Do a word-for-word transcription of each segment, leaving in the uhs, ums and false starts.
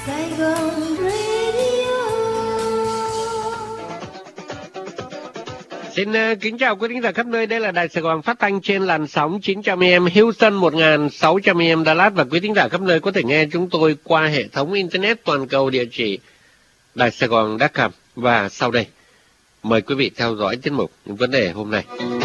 Sài Gòn Radio. Xin uh, kính chào quý thính giả khắp nơi. Đây là Đài Sài Gòn phát thanh trên làn sóng chín trăm a em, Houston một nghìn sáu trăm a em, Dallas, và quý thính giả khắp nơi có thể nghe chúng tôi qua hệ thống internet toàn cầu địa chỉ đài sài gòn chấm com. Và sau đây mời quý vị theo dõi tiết mục những vấn đề hôm nay.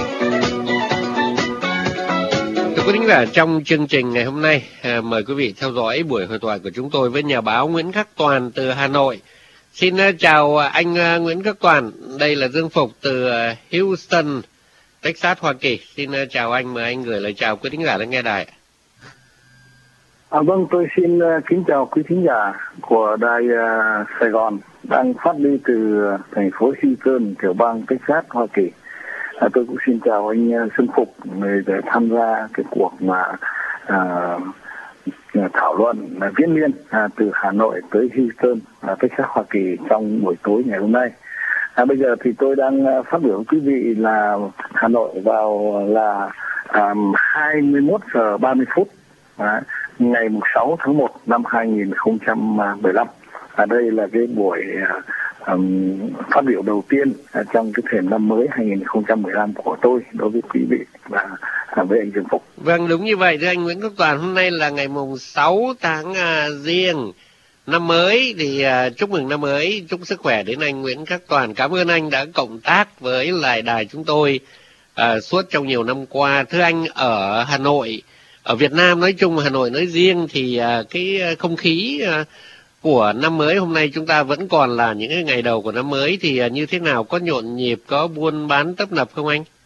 Thưa quý thính giả, trong chương trình ngày hôm nay, à, mời quý vị theo dõi buổi hội thoại của chúng tôi với nhà báo Nguyễn Khắc Toàn từ Hà Nội. Xin uh, chào anh uh, Nguyễn Khắc Toàn, đây là Dương Phục từ uh, Houston, Texas, Hoa Kỳ. Xin uh, chào anh, mời anh gửi lời chào quý thính giả đang nghe đài. À, vâng, tôi xin uh, kính chào quý thính giả của đài uh, Sài Gòn đang phát đi từ uh, thành phố Houston, tiểu bang Texas, Hoa Kỳ. À, tôi cũng xin chào anh uh, Dương Phục để tham gia cái cuộc mà uh, thảo luận uh, viết liên uh, từ Hà Nội tới Houston, uh, Texas, Hoa Kỳ trong buổi tối ngày hôm nay. À, bây giờ thì tôi đang uh, phát biểu với quý vị là Hà Nội vào là um, hai mươi mốt giờ ba mươi phút uh, ngày sáu tháng một năm hai nghìn không trăm mười lăm. À, đây là cái buổi uh, um, phát biểu đầu tiên uh, trong cái thềm năm mới hai nghìn không trăm mười lăm của tôi đối với quý vị và uh, với anh Dương Phục. Vâng, đúng như vậy thưa anh Nguyễn Khắc Toàn. Hôm nay là ngày mùng sáu tháng uh, Giêng, năm mới, thì uh, chúc mừng năm mới, chúc sức khỏe đến anh Nguyễn Khắc Toàn. Cảm ơn anh đã cộng tác với lại đài chúng tôi uh, suốt trong nhiều năm qua. Thưa anh, ở Hà Nội, ở Việt Nam nói chung, Hà Nội nói riêng, thì uh, cái không khí uh, của năm mới hôm nay chúng ta vẫn còn là những cái ngày đầu của năm mới, thì uh, như thế nào, có nhộn nhịp, có buôn bán tấp nập không anh?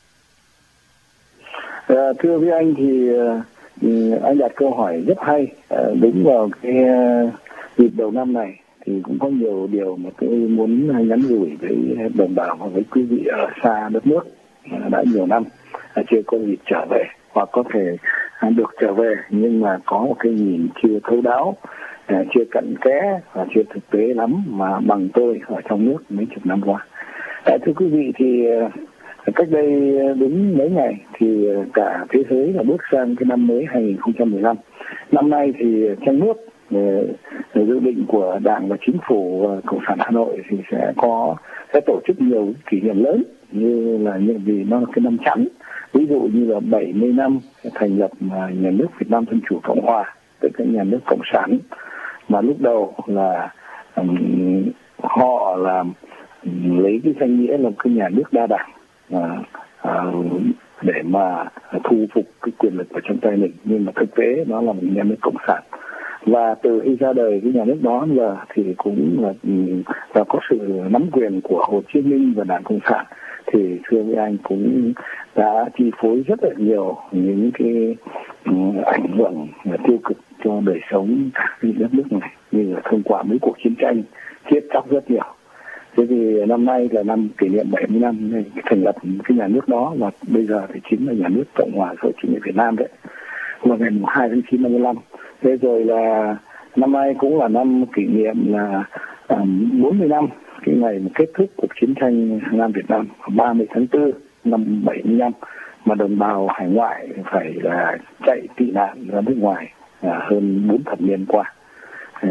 À, thưa với anh thì uh, anh đặt câu hỏi rất hay. Uh, đúng vào cái uh, dịp đầu năm này thì cũng có nhiều điều mà tôi muốn nhắn gửi với đồng bào và với quý vị ở xa đất nước uh, đã nhiều năm uh, chưa có dịp trở về, hoặc có thể uh, được trở về nhưng mà có một cái nhìn chưa thấu đáo, uh, chưa cặn kẽ và chưa thực tế lắm mà bằng tôi ở trong nước mấy chục năm qua. Uh, thưa quý vị, thì uh, cách đây đúng mấy ngày thì cả thế giới là bước sang cái năm mới hai nghìn không trăm mười lăm. Năm nay thì trong nước dự định của Đảng và Chính phủ và Cộng sản Hà Nội thì sẽ có sẽ tổ chức nhiều kỷ niệm lớn, như là những vì nó là cái năm chẵn, ví dụ như là bảy mươi năm thành lập nhà nước Việt Nam Dân Chủ Cộng Hòa, tức là nhà nước cộng sản, mà lúc đầu là um, họ là um, lấy cái danh nghĩa là cái nhà nước đa đảng. À, à, để mà thu phục cái quyền lực vào trong tay mình, nhưng mà thực tế nó là một nhà nước cộng sản. Và từ khi ra đời cái nhà nước đó giờ thì cũng là, là có sự nắm quyền của Hồ Chí Minh và Đảng Cộng sản, thì thưa với anh cũng đã chi phối rất là nhiều những cái um, ảnh hưởng tiêu cực cho đời sống cả cái đất nước này, như là thông qua mấy cuộc chiến tranh chết chóc rất nhiều. Thế thì năm nay là năm kỷ niệm bảy mươi năm thành lập cái nhà nước đó, và bây giờ thì chính là nhà nước Cộng hòa xã hội chủ nghĩa Việt Nam đấy, vào ngày hai tháng chín năm mươi lăm. Thế rồi là năm nay cũng là năm kỷ niệm là um, bốn mươi năm cái ngày kết thúc cuộc chiến tranh Nam Việt Nam, ba mươi tháng tư năm bảy mươi lăm, mà đồng bào hải ngoại phải là chạy tị nạn ra nước ngoài à, hơn bốn thập niên qua. À,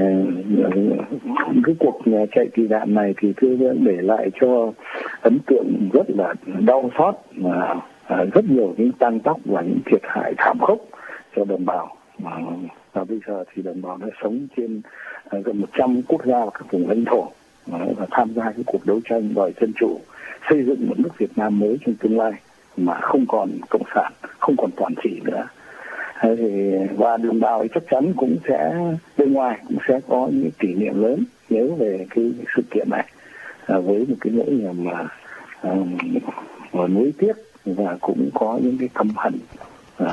cái cuộc chạy tị nạn này thì thưa để lại cho ấn tượng rất là đau xót, mà à, rất nhiều những tang tóc và những thiệt hại thảm khốc cho đồng bào. Mà và bây giờ thì đồng bào đã sống trên à, gần một trăm quốc gia và các vùng lãnh thổ, à, và tham gia cái cuộc đấu tranh đòi dân chủ, xây dựng một nước Việt Nam mới trong tương lai mà không còn cộng sản, không còn toàn trị nữa. Thế thì, và đồng bào chắc chắn cũng sẽ bên ngoài cũng sẽ có những kỷ niệm lớn nhớ về cái sự kiện này, à, với một cái nỗi niềm mà à, nuối tiếc, và cũng có những cái căm hận à,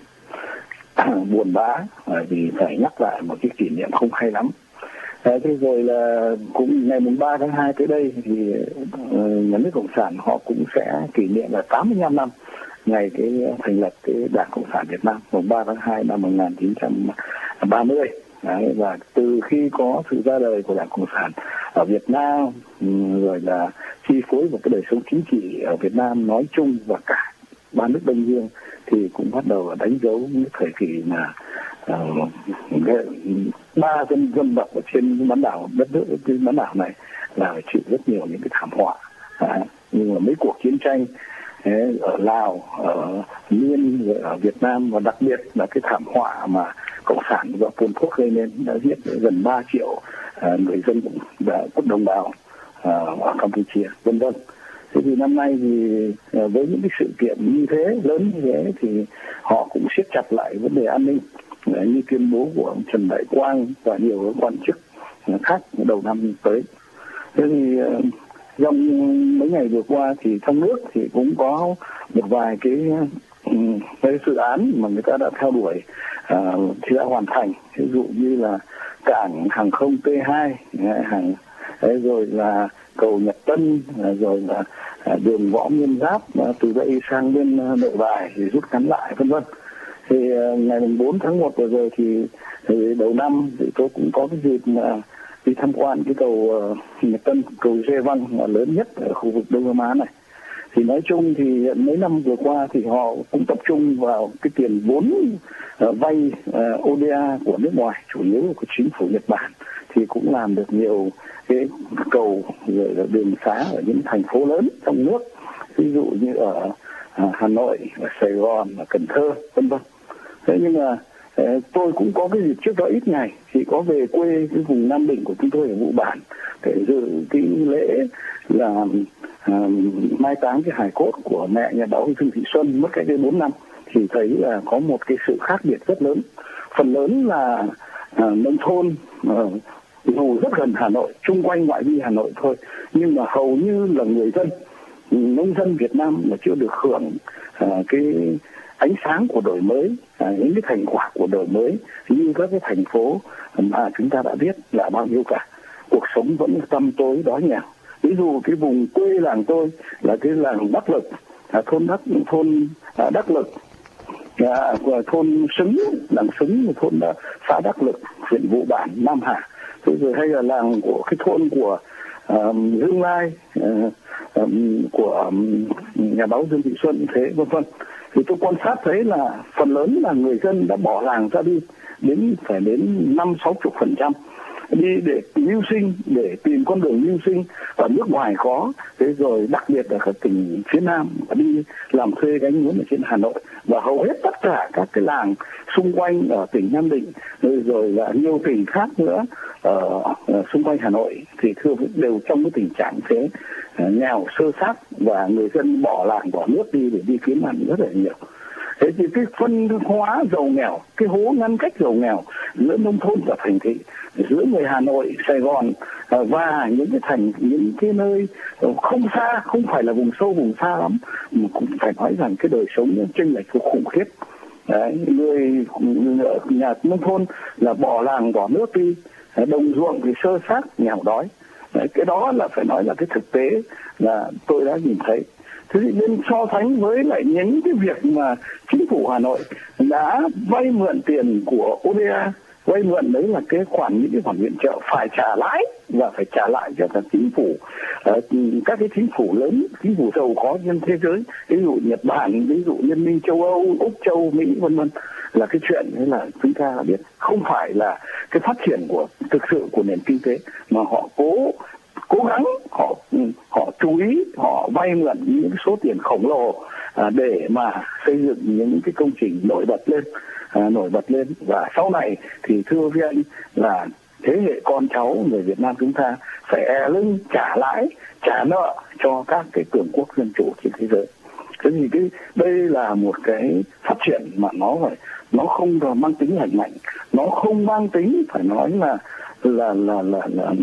buồn bã, à, vì phải nhắc lại một cái kỷ niệm không hay lắm. À, thế rồi là cũng ngày mùng ba tháng hai tới đây thì uh, nhà nước Cộng sản họ cũng sẽ kỷ niệm là tám mươi lăm năm ngày cái thành lập cái Đảng Cộng sản Việt Nam, mùng ba tháng hai năm một nghìn chín trăm ba mươi. Đấy, và từ khi có sự ra đời của Đảng Cộng sản ở Việt Nam, rồi là chi phối vào cái đời sống chính trị ở Việt Nam nói chung và cả ba nước Đông Dương, thì cũng bắt đầu đánh dấu những thời kỳ mà uh, ba dân dân tộc ở trên bán đảo đất nước cái bán đảo này là phải chịu rất nhiều những cái thảm họa, à, nhưng mà mấy cuộc chiến tranh Thế, ở Lào, ở Miên, ở Việt Nam và đặc biệt là cái thảm họa mà cộng sản do Pol Pot gây nên đã giết gần ba triệu à, người dân và quốc đồng bào à, ở Campuchia, vân vân. Thế thì năm nay thì à, với những cái sự kiện như thế lớn như thế thì họ cũng siết chặt lại vấn đề an ninh, à, như tuyên bố của ông Trần Đại Quang và nhiều quan chức khác đầu năm tới. Thế thì à, trong mấy ngày vừa qua thì trong nước thì cũng có một vài cái, cái dự án mà người ta đã theo đuổi uh, thì đã hoàn thành, ví dụ như là cảng hàng không T hai, hàng rồi là cầu Nhật Tân, rồi là đường Võ Nguyên Giáp từ đây sang bên Nội Bài thì rút ngắn lại, vân vân. Thì uh, ngày bốn tháng một vừa rồi thì, thì đầu năm thì tôi cũng có cái dịp mà đi tham quan cái cầu uh, Nhật Tân, cầu Dê Văn lớn nhất ở khu vực Đông Nam Á này. Thì nói chung thì mấy năm vừa qua thì họ cũng tập trung vào cái tiền vốn uh, vay uh, O D A của nước ngoài, chủ yếu của chính phủ Nhật Bản, thì cũng làm được nhiều cái cầu rồi là đường xá ở những thành phố lớn trong nước, ví dụ như ở uh, Hà Nội, ở Sài Gòn, ở Cần Thơ, vân vân. Thế nhưng mà tôi cũng có cái dịp trước đó ít ngày thì có về quê cái vùng Nam Định của chúng tôi ở Vụ Bản để dự cái lễ là à, mai táng cái hài cốt của mẹ nhà báo Dương Thị Xuân mất cách đây bốn năm, thì thấy là có một cái sự khác biệt rất lớn. Phần lớn là à, nông thôn à, dù rất gần Hà Nội, chung quanh ngoại vi Hà Nội thôi, nhưng mà hầu như là người dân nông dân Việt Nam mà chưa được hưởng à, cái ánh sáng của đổi mới, à, những cái thành quả của đổi mới như các cái thành phố mà chúng ta đã biết là bao nhiêu cả. Cuộc sống vẫn tăm tối đói nghèo. Ví dụ cái vùng quê làng tôi là cái làng Đắc Lực, à, thôn Đắc thôn à, Đắc Lực, à, thôn Xứng, làng Xứng, thôn à, xã Đắc Lực, huyện Vụ Bản, Nam Hà. Rồi hay là làng của cái thôn của à, Dương Lai, à, à, của à, nhà báo Dương Thị Xuân, thế vân vân. Thì tôi quan sát thấy là phần lớn là người dân đã bỏ làng ra đi, đến phải đến năm sáu chục phần trăm đi để mưu sinh, để tìm con đường mưu sinh ở nước ngoài có, thế rồi đặc biệt là ở tỉnh phía Nam đi làm thuê gánh mướn ở trên Hà Nội, và hầu hết tất cả các cái làng xung quanh ở tỉnh Nam Định rồi, rồi là nhiều tỉnh khác nữa ở, ở xung quanh Hà Nội thì thưa đều trong cái tình trạng thế, nghèo sơ sát, và người dân bỏ làng bỏ nước đi để đi kiếm ăn rất là nhiều. Thế thì cái phân hóa giàu nghèo, cái hố ngăn cách giàu nghèo giữa nông thôn và thành thị, giữa người Hà Nội, Sài Gòn và những cái thành, những cái nơi không xa, không phải là vùng sâu vùng xa lắm, mà cũng phải nói rằng cái đời sống chênh lệch khủng khiếp. Đấy, người nhà nông thôn là bỏ làng bỏ nước đi, đồng ruộng thì sơ sát nghèo đói. Đấy, cái đó là phải nói là cái thực tế là tôi đã nhìn thấy. Thế thì nên so sánh với lại những cái việc mà chính phủ Hà Nội đã vay mượn tiền của O D A, vay mượn đấy là cái khoản, những cái khoản viện trợ phải trả lãi và phải trả lại cho các chính phủ, uh, các cái chính phủ lớn, chính phủ giàu có trên thế giới, ví dụ Nhật Bản, ví dụ Liên minh châu Âu, Úc châu, Mỹ vân vân, là cái chuyện đấy là chúng ta biết không phải là cái phát triển của thực sự của nền kinh tế, mà họ cố cố gắng họ họ chú ý, họ vay mượn những số tiền khổng lồ à, để mà xây dựng những cái công trình nổi bật lên, à, nổi bật lên và sau này thì thưa với anh là thế hệ con cháu người Việt Nam chúng ta phải e lưng trả lãi, trả nợ cho các cái cường quốc dân chủ trên thế giới. Thế thì cái đây là một cái phát triển mà nó phải nó không mang tính lành mạnh, nó không mang tính phải nói là là là là, là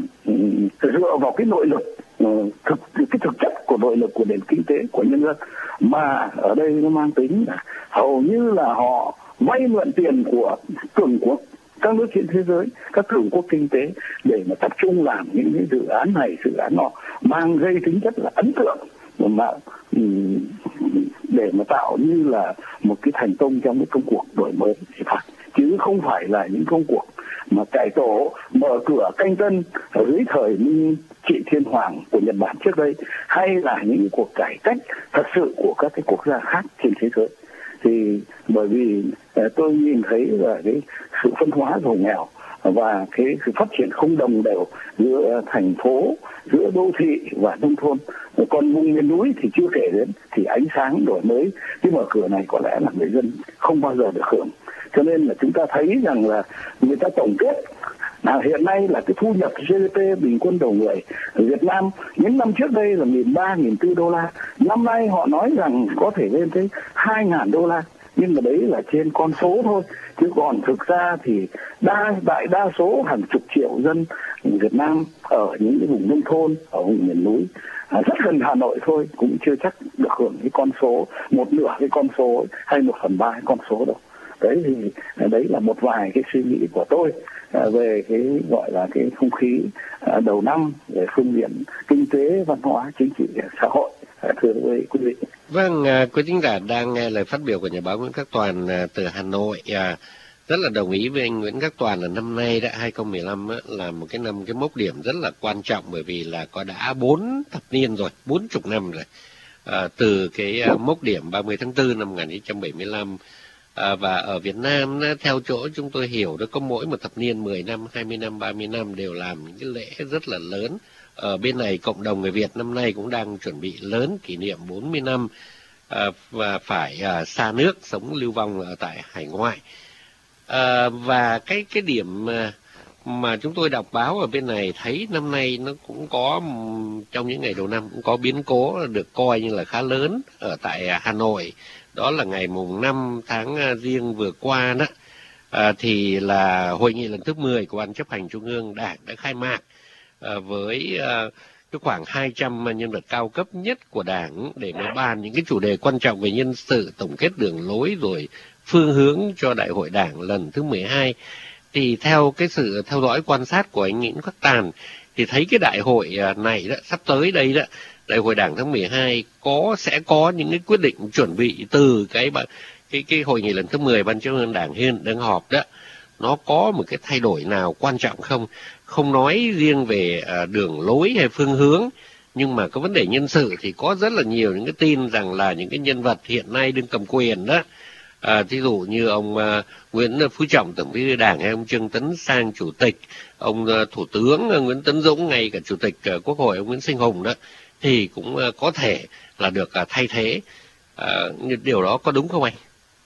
dựa vào cái nội lực thực cái thực chất của nội lực của nền kinh tế của nhân dân, mà ở đây nó mang tính là hầu như là họ vay mượn tiền của cường quốc, các nước trên thế giới, các cường quốc kinh tế để mà tập trung làm những cái dự án này dự án nọ mang gây tính chất là ấn tượng, mà để mà tạo như là một cái thành công trong cái công cuộc đổi mới thì phải, chứ không phải là những công cuộc mà cải tổ mở cửa canh tân dưới thời Minh Trị Thiên Hoàng của Nhật Bản trước đây, hay là những cuộc cải cách thật sự của các cái quốc gia khác trên thế giới. Thì bởi vì tôi nhìn thấy là cái sự phân hóa giàu nghèo và cái sự phát triển không đồng đều giữa thành phố, giữa đô thị và nông thôn. Còn vùng miền núi thì chưa kể đến, thì ánh sáng đổi mới cái mở cửa này có lẽ là người dân không bao giờ được hưởng. Cho nên là chúng ta thấy rằng là người ta tổng kết là hiện nay là cái thu nhập giê đê pê bình quân đầu người ở Việt Nam những năm trước đây là nghìn ba nghìn tư đô la, năm nay họ nói rằng có thể lên tới hai ngàn đô la, nhưng mà đấy là trên con số thôi, chứ còn thực ra thì đa đại đa số hàng chục triệu dân Việt Nam ở những cái vùng nông thôn, ở vùng miền núi à, rất gần Hà Nội thôi cũng chưa chắc được hưởng cái con số một nửa cái con số hay một phần ba cái con số đâu. Đấy thì đấy là một vài cái suy nghĩ của tôi à, về cái gọi là cái không khí à, đầu năm về phương diện kinh tế, văn hóa, chính trị, xã hội. À, thưa quý vị. Vâng, à, quý thính giả đang nghe lời phát biểu của nhà báo Nguyễn Khắc Toàn à, từ Hà Nội. À, rất là đồng ý với anh Nguyễn Khắc Toàn là năm nay đã hai không một lăm á, là một cái năm cái mốc điểm rất là quan trọng, bởi vì là có đã bốn thập niên rồi, bốn chục năm rồi. À, từ cái à, mốc điểm ba mươi tháng tư năm một nghìn chín trăm bảy mươi lăm. À, và ở Việt Nam theo chỗ chúng tôi hiểu đó, có mỗi một thập niên mười năm, hai mươi năm, ba mươi năm đều làm những cái lễ rất là lớn. Ở bên này cộng đồng người Việt năm nay cũng đang chuẩn bị lớn kỷ niệm bốn mươi năm à, và phải à, xa nước sống lưu vong ở tại hải ngoại. À, và cái cái điểm mà, mà chúng tôi đọc báo ở bên này thấy năm nay nó cũng có trong những ngày đầu năm cũng có biến cố được coi như là khá lớn ở tại Hà Nội. Đó là ngày mùng năm tháng Giêng vừa qua đó, à, thì là hội nghị lần thứ mười của Ban chấp hành Trung ương Đảng đã khai mạc à, với à, cái khoảng hai trăm nhân vật cao cấp nhất của Đảng để mà bàn những cái chủ đề quan trọng về nhân sự, tổng kết đường lối rồi phương hướng cho Đại hội Đảng lần thứ mười hai. Thì theo cái sự theo dõi quan sát của anh Nguyễn Khắc Toàn thì thấy cái đại hội này đó, sắp tới đây đó, Đại hội Đảng tháng mười hai có sẽ có những cái quyết định chuẩn bị từ cái cái cái hội nghị lần thứ mười Ban chấp hành Đảng hiện đang họp đó, nó có một cái thay đổi nào quan trọng không? Không nói riêng về uh, đường lối hay phương hướng, nhưng mà cái vấn đề nhân sự thì có rất là nhiều những cái tin rằng là những cái nhân vật hiện nay đang cầm quyền đó, à, thí dụ như ông uh, Nguyễn Phú Trọng Tổng Bí thư Đảng, hay ông Trương Tấn Sang Chủ tịch, ông uh, Thủ tướng uh, Nguyễn Tấn Dũng, ngay cả Chủ tịch uh, Quốc hội ông Nguyễn Sinh Hùng đó, thì cũng uh, có thể là được uh, thay thế. Uh, điều đó có đúng không anh?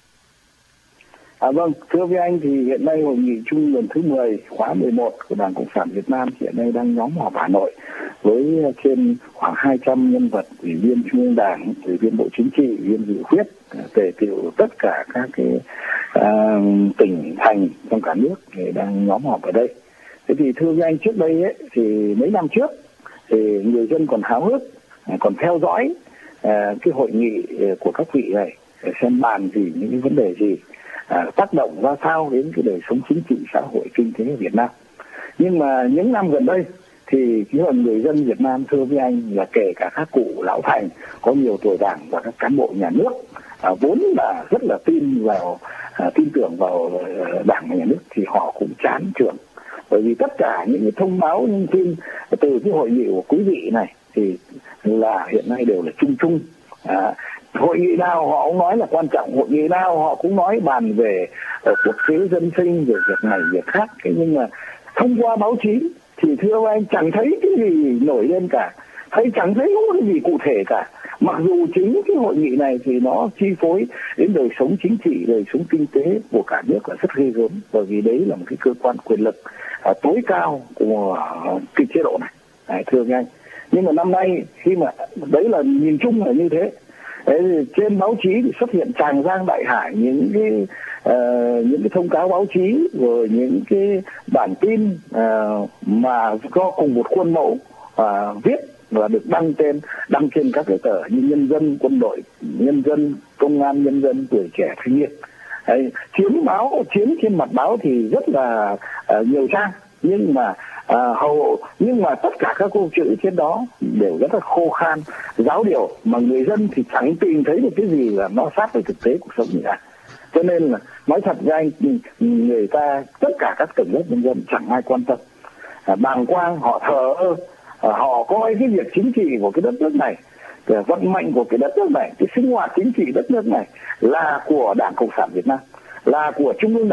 À, vâng, thưa với anh thì hiện nay hội nghị chung lần thứ mười khóa mười một của Đảng Cộng sản Việt Nam hiện nay đang nhóm họp Hà Nội với trên khoảng hai trăm nhân vật, ủy viên Trung ương Đảng, ủy viên Bộ Chính trị, ủy viên dự khuyết, tề tựu tất cả các cái à, tỉnh thành trong cả nước thì đang nhóm họp ở đây. Thế thì thưa với anh, trước đây ấy, thì mấy năm trước thì người dân còn háo hức, còn theo dõi à, cái hội nghị của các vị này để xem bàn gì, những cái vấn đề gì, À, tác động ra sao đến cái đời sống chính trị, xã hội, kinh tế ở Việt Nam. Nhưng mà những năm gần đây thì cái phần người dân Việt Nam, thưa với anh, là kể cả các cụ lão thành có nhiều tuổi Đảng và các cán bộ nhà nước à, vốn là rất là tin vào à, tin tưởng vào Đảng và nhà nước, thì họ cũng chán chường, bởi vì tất cả những cái thông báo, những tin từ cái hội nghị của quý vị này thì là hiện nay đều là chung chung. À, hội nghị nào họ cũng nói là quan trọng, hội nghị nào họ cũng nói bàn về uh, quốc tế dân sinh, về việc này việc khác. Thế nhưng mà thông qua báo chí thì thưa anh chẳng thấy cái gì nổi lên cả, hay chẳng thấy có cái gì cụ thể cả. Mặc dù chính cái hội nghị này thì nó chi phối đến đời sống chính trị, đời sống kinh tế của cả nước là rất ghê gớm, bởi vì đấy là một cái cơ quan quyền lực uh, tối cao của uh, cái chế độ này. Đấy, thưa anh. Nhưng mà năm nay khi mà đấy là nhìn chung là như thế. Đấy, trên báo chí thì xuất hiện tràn giang đại hải những cái uh, những cái thông cáo báo chí, rồi những cái bản tin uh, mà do cùng một khuôn mẫu uh, viết và được đăng trên đăng trên các cái tờ như Nhân dân, Quân đội Nhân dân, Công an Nhân dân, Tuổi Trẻ, Thanh niên. Đấy, chiếm báo chiếm trên mặt báo thì rất là uh, nhiều trang, nhưng mà À, hầu nhưng mà tất cả các câu chữ trên đó đều rất là khô khan, giáo điều, mà người dân thì chẳng tìm thấy được cái gì là nó sát với thực tế cuộc sống gì cả. Cho nên là nói thật với anh, người ta tất cả các tầng lớp nhân dân chẳng ai quan tâm, à, bàng quang, họ thờ ơ, à, họ coi cái việc chính trị của cái đất nước này, cái vận mệnh của cái đất nước này, cái sinh hoạt chính trị đất nước này là của Đảng Cộng sản Việt Nam, là của Trung ương Đảng,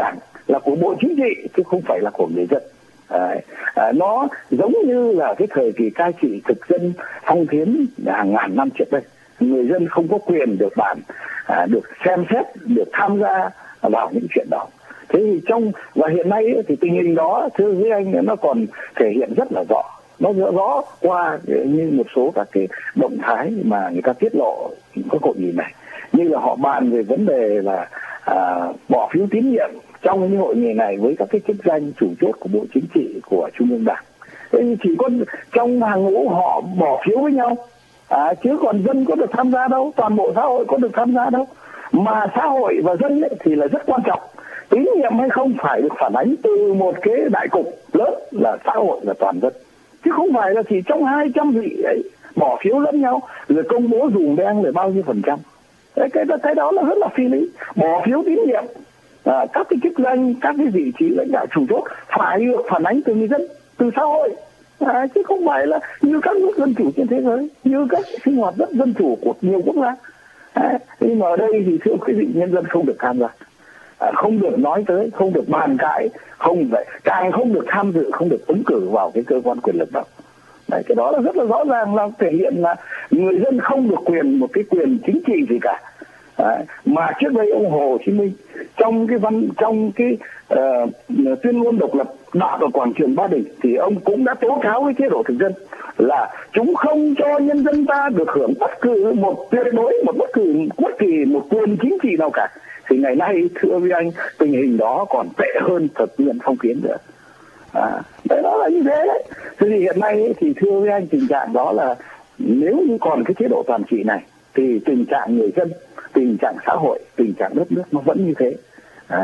là của Bộ Chính trị chứ không phải là của người dân. Đấy. À, nó giống như là cái thời kỳ cai trị thực dân phong kiến hàng ngàn năm trước đây, người dân không có quyền được bàn, à, được xem xét, được tham gia vào những chuyện đó. Thế thì trong và hiện nay ấy, thì tình hình đó thưa với anh nó còn thể hiện rất là rõ, nó rõ, rõ qua như một số các cái động thái mà người ta tiết lộ các hội nghị này, như là họ bàn về vấn đề là à, bỏ phiếu tín nhiệm trong những hội nghị này với các cái chức danh chủ chốt của Bộ Chính trị, của Trung ương Đảng. Thế thì chỉ có trong hàng ngũ họ bỏ phiếu với nhau, à, chứ còn dân có được tham gia đâu, toàn bộ xã hội có được tham gia đâu. Mà xã hội và dân ấy thì là rất quan trọng. Tín nhiệm hay không phải được phản ánh từ một cái đại cục lớn là xã hội và toàn dân, chứ không phải là chỉ trong hai trăm vị ấy bỏ phiếu lẫn nhau rồi công bố dùm đen là bao nhiêu phần trăm. Cái, cái, cái đó là rất là phi lý. Bỏ phiếu tín nhiệm, à, các cái chức danh, các cái vị trí lãnh đạo chủ chốt phải được phản ánh từ người dân, từ xã hội, à, chứ không phải là như các nước dân chủ trên thế giới, như các sinh hoạt rất dân chủ của nhiều quốc gia. À, nhưng mà ở đây thì thưa quý vị, nhân dân không được tham gia, à, không được nói tới, không được bàn cãi, không phải, càng không được tham dự, không được ứng cử vào cái cơ quan quyền lực đó. Đấy, cái đó là rất là rõ ràng, là thể hiện là người dân không được quyền một cái quyền chính trị gì cả. Đấy, mà trước đây ông Hồ Chí Minh trong cái văn trong cái uh, tuyên ngôn độc lập đọc ở quảng trường Ba Đình thì ông cũng đã tố cáo với chế độ thực dân là chúng không cho nhân dân ta được hưởng bất cứ một tuyệt đối một bất cứ bất kỳ một quyền chính trị nào cả. Thì ngày nay thưa với anh, tình hình đó còn tệ hơn thực hiện phong kiến nữa. À, đấy, đó là như thế đấy. Thế thì hiện nay ấy, thì thưa với anh, tình trạng đó là nếu như còn cái chế độ toàn trị này thì tình trạng người dân, tình trạng xã hội, tình trạng đất nước nó vẫn như thế. À,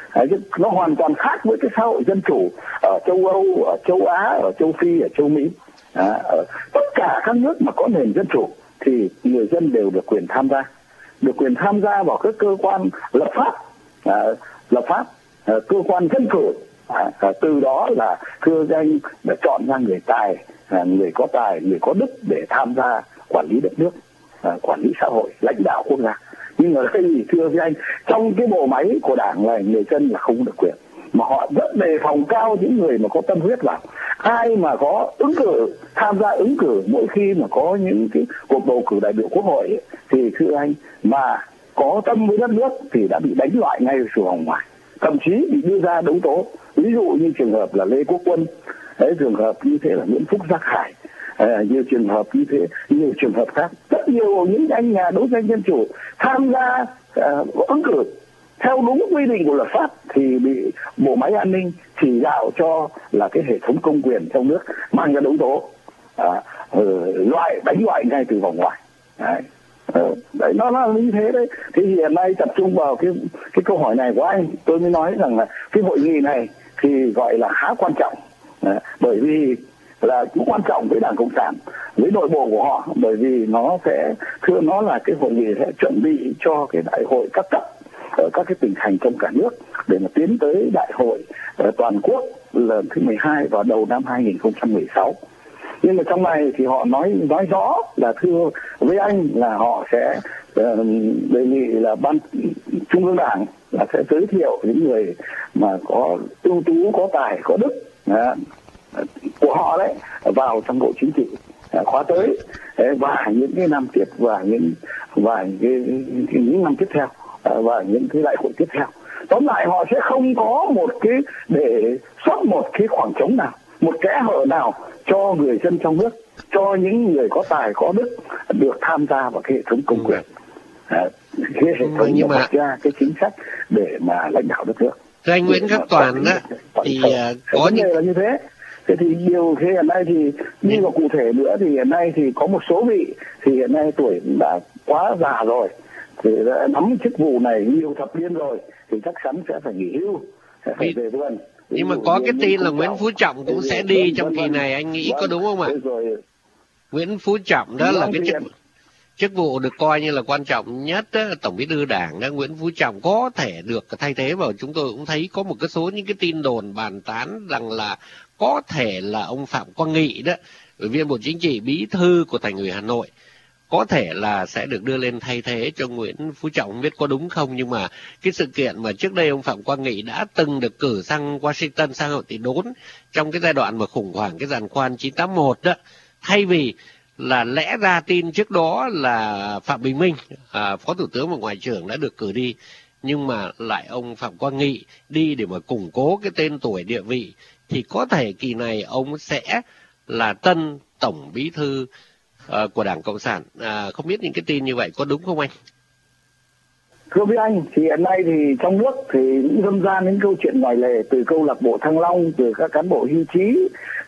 nó hoàn toàn khác với cái xã hội dân chủ ở châu Âu, ở châu Á, ở châu Phi, ở châu Mỹ. À, ở tất cả các nước mà có nền dân chủ thì người dân đều được quyền tham gia, được quyền tham gia vào các cơ quan lập pháp, à, lập pháp, à, cơ quan dân cử. À, à, từ đó là thưa anh đã chọn ra người tài, à, người có tài, người có đức để tham gia quản lý đất nước, à, quản lý xã hội, lãnh đạo quốc gia. Nhưng ở đây thì thưa với anh, trong cái bộ máy của đảng này người dân là không được quyền, mà họ rất đề phòng cao những người mà có tâm huyết vào. Ai mà có ứng cử, tham gia ứng cử mỗi khi mà có những cái cuộc bầu cử đại biểu quốc hội ấy, thì thưa anh mà có tâm với đất nước thì đã bị đánh loại ngay từ vòng ngoài, thậm chí bị đưa ra đấu tố. Ví dụ như trường hợp là Lê Quốc Quân, đấy, trường hợp như thế là Nguyễn Phúc Giác Hải, à, nhiều trường hợp như thế, nhiều trường hợp khác, rất nhiều những anh nhà đấu tranh dân chủ tham gia à, ứng cử theo đúng quy định của luật pháp thì bị bộ máy an ninh chỉ đạo cho là cái hệ thống công quyền trong nước mang ra đấu tố, à, loại đánh loại ngay từ vòng ngoài. Đấy. Đấy, nó là như thế đấy. Thì hiện nay tập trung vào cái cái câu hỏi này của anh, tôi mới nói rằng là cái hội nghị này thì gọi là khá quan trọng. Đấy, bởi vì là cũng quan trọng với Đảng Cộng sản, với nội bộ của họ, bởi vì nó sẽ thưa nó là cái hội nghị sẽ chuẩn bị cho cái đại hội các cấp ở các cái tỉnh thành trong cả nước để mà tiến tới đại hội toàn quốc lần thứ mười hai vào đầu năm hai nghìn không trăm mười sáu. Nhưng mà trong này thì họ nói nói rõ là thưa với anh là họ sẽ uh, đề nghị là ban Trung ương Đảng là sẽ giới thiệu những người mà có ưu tú, có tài, có đức uh, của họ đấy vào trong Bộ Chính trị uh, khóa tới uh, và những cái năm tiếp và những và những, cái, những năm tiếp theo uh, và những cái đại hội tiếp theo. Tóm lại họ sẽ không có một cái để sót một cái khoảng trống nào, một kẽ hở nào cho người dân trong nước, cho những người có tài có đức được tham gia vào cái hệ thống công quyền, à, cái hệ thống nhưng mà ra cái chính sách để mà lãnh đạo đất nước. Thưa anh Nguyễn Khắc Toàn đó thì uh, có những là như thế. Thế thì điều thế hiện nay thì đi vào cụ thể nữa thì hiện nay thì có một số vị thì hiện nay tuổi đã quá già rồi, thì đã nắm chức vụ này nhiều thập niên rồi thì chắc chắn sẽ phải nghỉ hưu, sẽ phải về vườn. Nhưng mà có cái tin là Nguyễn Phú Trọng cũng sẽ đi trong kỳ này, anh nghĩ có đúng không ạ? Nguyễn Phú Trọng đó là cái chức chức vụ được coi như là quan trọng nhất đó, Tổng Bí thư Đảng đó. Nguyễn Phú Trọng có thể được thay thế vào, chúng tôi cũng thấy có một cái số những cái tin đồn bàn tán rằng là có thể là ông Phạm Quang Nghị đó, Ủy viên Bộ Chính trị, Bí thư của Thành ủy Hà Nội, có thể là sẽ được đưa lên thay thế cho Nguyễn Phú Trọng, không biết có đúng không, nhưng mà cái sự kiện mà trước đây ông Phạm Quang Nghị đã từng được cử sang Washington, sang Hội Tỷ Đốn trong cái giai đoạn mà khủng hoảng cái giàn khoan chín tám một đó, thay vì là lẽ ra tin trước đó là Phạm Bình Minh, à, Phó Thủ tướng và Ngoại trưởng đã được cử đi, nhưng mà lại ông Phạm Quang Nghị đi để mà củng cố cái tên tuổi địa vị, thì có thể kỳ này ông sẽ là tân Tổng Bí thư uh, của Đảng Cộng sản. À, không biết những cái tin như vậy có đúng không anh? Thưa với anh, thì hiện nay thì trong nước thì những dân gian những câu chuyện ngoài lề, từ câu lạc bộ Thăng Long, từ các cán bộ hưu trí,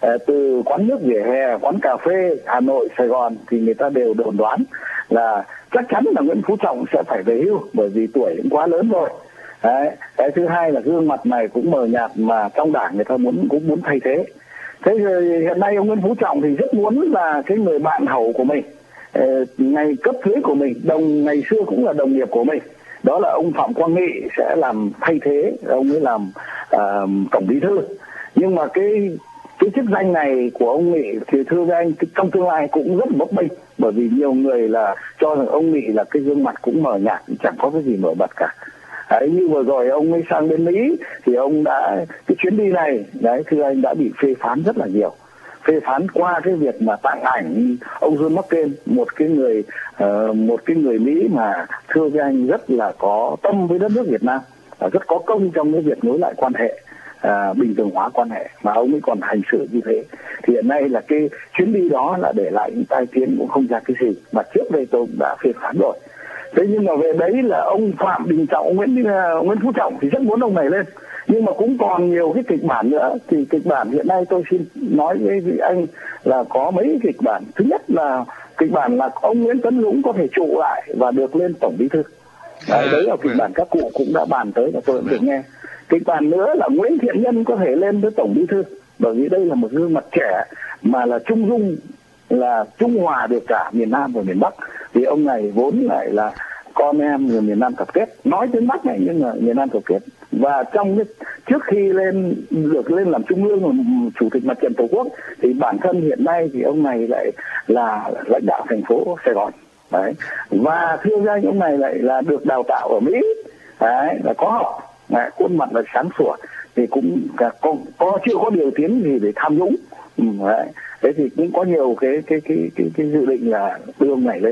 từ quán nước vỉa hè, quán cà phê Hà Nội, Sài Gòn, thì người ta đều đồn đoán là chắc chắn là Nguyễn Phú Trọng sẽ phải về hưu bởi vì tuổi cũng quá lớn rồi. Đấy. Cái thứ hai là gương mặt này cũng mờ nhạt mà trong đảng người ta muốn cũng muốn thay thế. Thế rồi hiện nay ông Nguyễn Phú Trọng thì rất muốn là cái người bạn hậu của mình, ngày cấp dưới của mình, đồng ngày xưa cũng là đồng nghiệp của mình, đó là ông Phạm Quang Nghị sẽ làm thay thế, ông ấy làm uh, Tổng Bí thư. Nhưng mà cái cái chức danh này của ông Nghị thì thưa với anh, trong tương lai cũng rất bấp bênh, bởi vì nhiều người là cho rằng ông Nghị là cái gương mặt cũng mờ nhạt, chẳng có cái gì nổi bật cả. Đấy, như vừa rồi ông ấy sang bên Mỹ thì ông đã, cái chuyến đi này đấy thưa anh, đã bị phê phán rất là nhiều, phê phán qua cái việc mà tặng ảnh ông John McCain, một cái người uh, một cái người Mỹ mà thưa với anh rất là có tâm với đất nước Việt Nam, uh, rất có công trong cái việc nối lại quan hệ, uh, bình thường hóa quan hệ, mà ông ấy còn hành xử như thế. Thì hiện nay là cái chuyến đi đó là để lại những tai tiếng cũng không ra cái gì, mà trước đây tôi cũng đã phê phán rồi. Thế nhưng mà về đấy là ông Phạm Đình Trọng, ông Nguyễn, uh, Nguyễn Phú Trọng thì rất muốn ông này lên. Nhưng mà cũng còn nhiều cái kịch bản nữa. Thì kịch bản hiện nay tôi xin nói với vị anh là có mấy kịch bản. Thứ nhất là kịch bản là ông Nguyễn Tấn Dũng có thể trụ lại và được lên Tổng Bí thư. Đấy, đấy là kịch bản các cụ cũng đã bàn tới và tôi cũng được nghe. Kịch bản nữa là Nguyễn Thiện Nhân có thể lên tới Tổng Bí thư, bởi vì đây là một gương mặt trẻ mà là trung dung, là trung hòa được cả miền Nam và miền Bắc. Vì ông này vốn lại là con em người miền Nam tập kết, nói tiếng Bắc này nhưng mà miền Nam tập kết. Và trong cái, trước khi lên được lên làm trung ương chủ tịch Mặt trận Tổ quốc thì bản thân hiện nay thì ông này lại là lãnh đạo thành phố Sài Gòn. Đấy. Và thưa với anh, ông này lại là được đào tạo ở Mỹ, đấy, là có học, đấy, khuôn mặt là sáng sủa, thì cũng có, có chưa có điều tiếng gì để tham nhũng. Đấy. Thế thì cũng có nhiều cái cái cái cái, cái dự định là đưa ông này lên.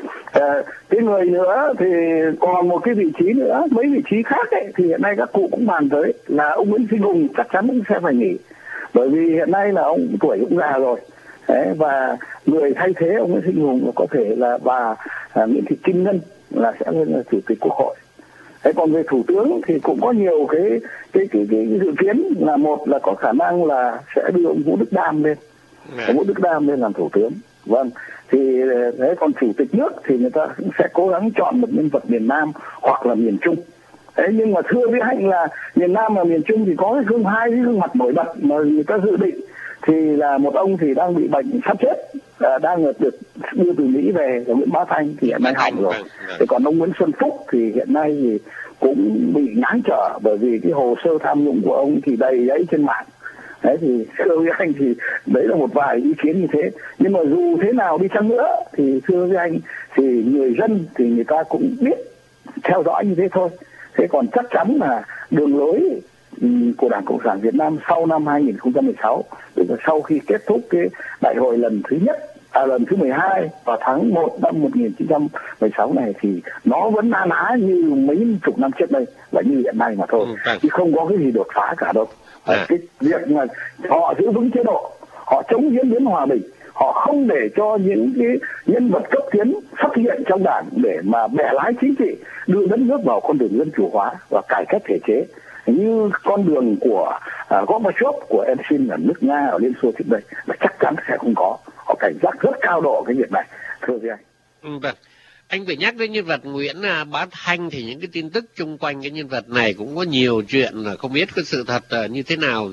À, cái người nữa thì còn một cái vị trí nữa, mấy vị trí khác ấy, thì hiện nay các cụ cũng bàn tới là ông Nguyễn Sinh Hùng chắc chắn cũng sẽ phải nghỉ, bởi vì hiện nay là ông tuổi cũng già rồi. Đấy, và người thay thế ông Nguyễn Sinh Hùng có thể là bà à, Nguyễn Thị Kim Ngân là sẽ lên là chủ tịch Quốc hội. Thế còn về thủ tướng thì cũng có nhiều cái cái cái, cái dự kiến là một là có khả năng là sẽ đưa ông Vũ Đức Đam lên, ông Vũ Đức Đam lên làm thủ tướng. Vâng, thì đấy, còn chủ tịch nước thì người ta cũng sẽ cố gắng chọn một nhân vật miền Nam hoặc là miền Trung. Thế nhưng mà thưa với anh là miền Nam và miền Trung thì có cái gương hai cái gương mặt nổi bật mà người ta dự định, thì là một ông thì đang bị bệnh sắp chết, à, đang được đưa từ Mỹ về, là Nguyễn Bá Thanh thì hiện nay hỏng rồi. Thì còn ông Nguyễn Xuân Phúc thì hiện nay thì cũng bị ngáng trở, bởi vì cái hồ sơ tham nhũng của ông thì đầy ấy trên mạng. Đấy, thì thưa với anh thì đấy là một vài ý kiến như thế. Nhưng mà dù thế nào đi chăng nữa thì thưa với anh thì người dân thì người ta cũng biết theo dõi như thế thôi. Thế còn chắc chắn là đường lối của Đảng Cộng sản Việt Nam sau năm hai nghìn không trăm mười sáu, tức là sau khi kết thúc cái đại hội lần thứ nhất, à, lần thứ mười hai vào tháng một năm một nghìn chín trăm mười sáu này, thì nó vẫn na ná như mấy chục năm trước đây và như hiện nay mà thôi, ừ, chứ không có cái gì đột phá cả đâu. À. Cái việc mà họ giữ vững chế độ, họ chống diễn biến hòa bình, họ không để cho những cái nhân vật cấp tiến xuất hiện trong đảng để mà bẻ lái chính trị, đưa đất nước vào con đường dân chủ hóa và cải cách thể chế như con đường của uh, Gorbachev, của Yeltsin ở nước Nga, ở Liên Xô trước đây, là chắc chắn sẽ không có. Họ cảnh giác rất cao độ cái việc này, thưa với anh. Ừ, vâng. Anh phải nhắc đến nhân vật Nguyễn Bá Thanh thì những cái tin tức chung quanh cái nhân vật này cũng có nhiều chuyện là không biết cái sự thật như thế nào.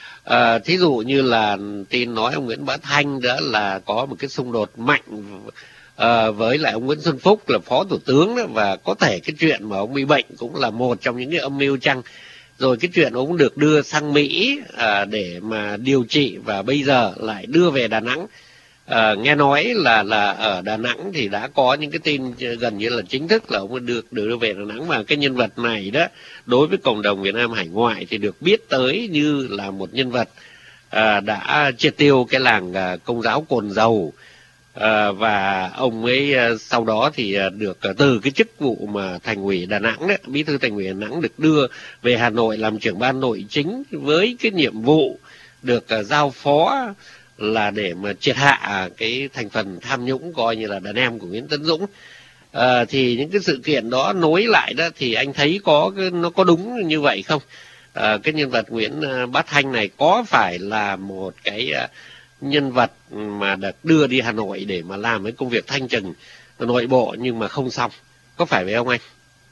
À, thí dụ như là tin nói ông Nguyễn Bá Thanh đó là có một cái xung đột mạnh à, với lại ông Nguyễn Xuân Phúc là phó thủ tướng đó, và có thể cái chuyện mà ông bị bệnh cũng là một trong những cái âm mưu chăng. Rồi cái chuyện ông được đưa sang Mỹ à, để mà điều trị và bây giờ lại đưa về Đà Nẵng. À, nghe nói là là ở Đà Nẵng thì đã có những cái tin gần như là chính thức là ông ấy được được đưa về Đà Nẵng, và cái nhân vật này đó đối với cộng đồng Việt Nam hải ngoại thì được biết tới như là một nhân vật à, đã triệt tiêu cái làng à, Công giáo Cồn Dầu. À, và ông ấy à, sau đó thì à, được à, từ cái chức vụ mà thành ủy Đà Nẵng đấy, bí thư thành ủy Đà Nẵng, được đưa về Hà Nội làm trưởng ban nội chính với cái nhiệm vụ được à, giao phó là để mà triệt hạ cái thành phần tham nhũng, coi như là đàn em của Nguyễn Tấn Dũng. À, thì những cái sự kiện đó nối lại đó thì anh thấy có cái, nó có đúng như vậy không? À, cái nhân vật Nguyễn Bá Thanh này có phải là một cái uh, nhân vật mà được đưa đi Hà Nội để mà làm cái công việc thanh trừng nội bộ nhưng mà không xong, có phải vậy không anh?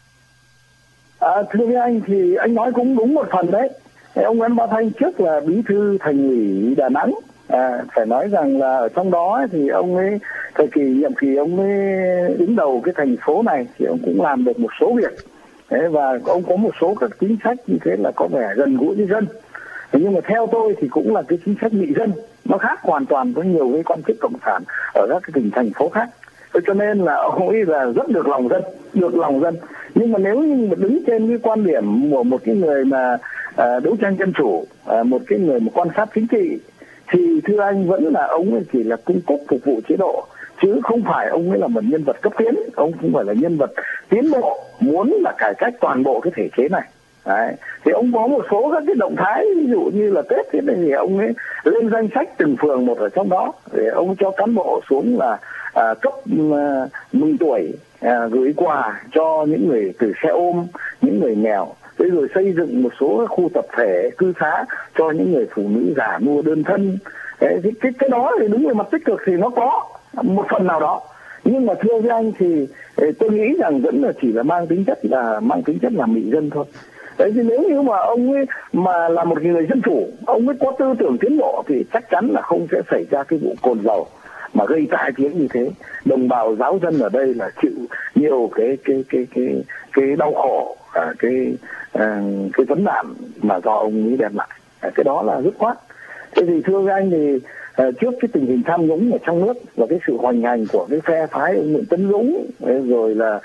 À, thưa với anh thì anh nói cũng đúng một phần đấy. Ông Nguyễn Bá Thanh trước là bí thư thành ủy Đà Nẵng. À, phải nói rằng là ở trong đó thì ông ấy thời kỳ nhiệm kỳ ông ấy đứng đầu cái thành phố này thì ông cũng làm được một số việc. Thế và ông có một số các chính sách như thế là có vẻ gần gũi với dân. Thế nhưng mà theo tôi thì cũng là cái chính sách nghị dân, nó khác hoàn toàn với nhiều cái quan chức cộng sản ở các cái tỉnh thành phố khác. Thế cho nên là ông ấy là rất được lòng dân, được lòng dân. Nhưng mà nếu như mà đứng trên cái quan điểm của một cái người mà à, đấu tranh dân chủ, à, một cái người mà quan sát chính trị, thì thưa anh vẫn là ông ấy chỉ là cung cấp phục vụ chế độ, chứ không phải ông ấy là một nhân vật cấp tiến, ông không phải là nhân vật tiến bộ muốn là cải cách toàn bộ cái thể chế này. Đấy. Thì ông có một số các cái động thái, ví dụ như là Tết thế này thì ông ấy lên danh sách từng phường một ở trong đó để ông cho cán bộ xuống là à, cấp à, mừng tuổi, à, gửi quà cho những người từ xe ôm, những người nghèo. Thế rồi xây dựng một số khu tập thể cư xá cho những người phụ nữ già nua đơn thân. Đấy, thì cái, cái đó thì đúng về mặt tích cực thì nó có một phần nào đó. Nhưng mà thưa với anh thì tôi nghĩ rằng vẫn là chỉ là mang tính chất là mang tính chất là mị dân thôi. Đấy, thì nếu như mà ông ấy mà là một người dân chủ, ông ấy có tư tưởng tiến bộ thì chắc chắn là không sẽ xảy ra cái vụ Cồn Dầu mà gây tai tiếng như thế. Đồng bào giáo dân ở đây là chịu nhiều cái cái cái cái cái đau khổ, à, cái à, cái vấn nạn mà do ông ấy đem lại. À, cái đó là dứt khoát. Thế thì thưa với anh thì à, trước cái tình hình tham nhũng ở trong nước và cái sự hoành hành của cái phe phái ông Nguyễn Tấn Dũng, rồi là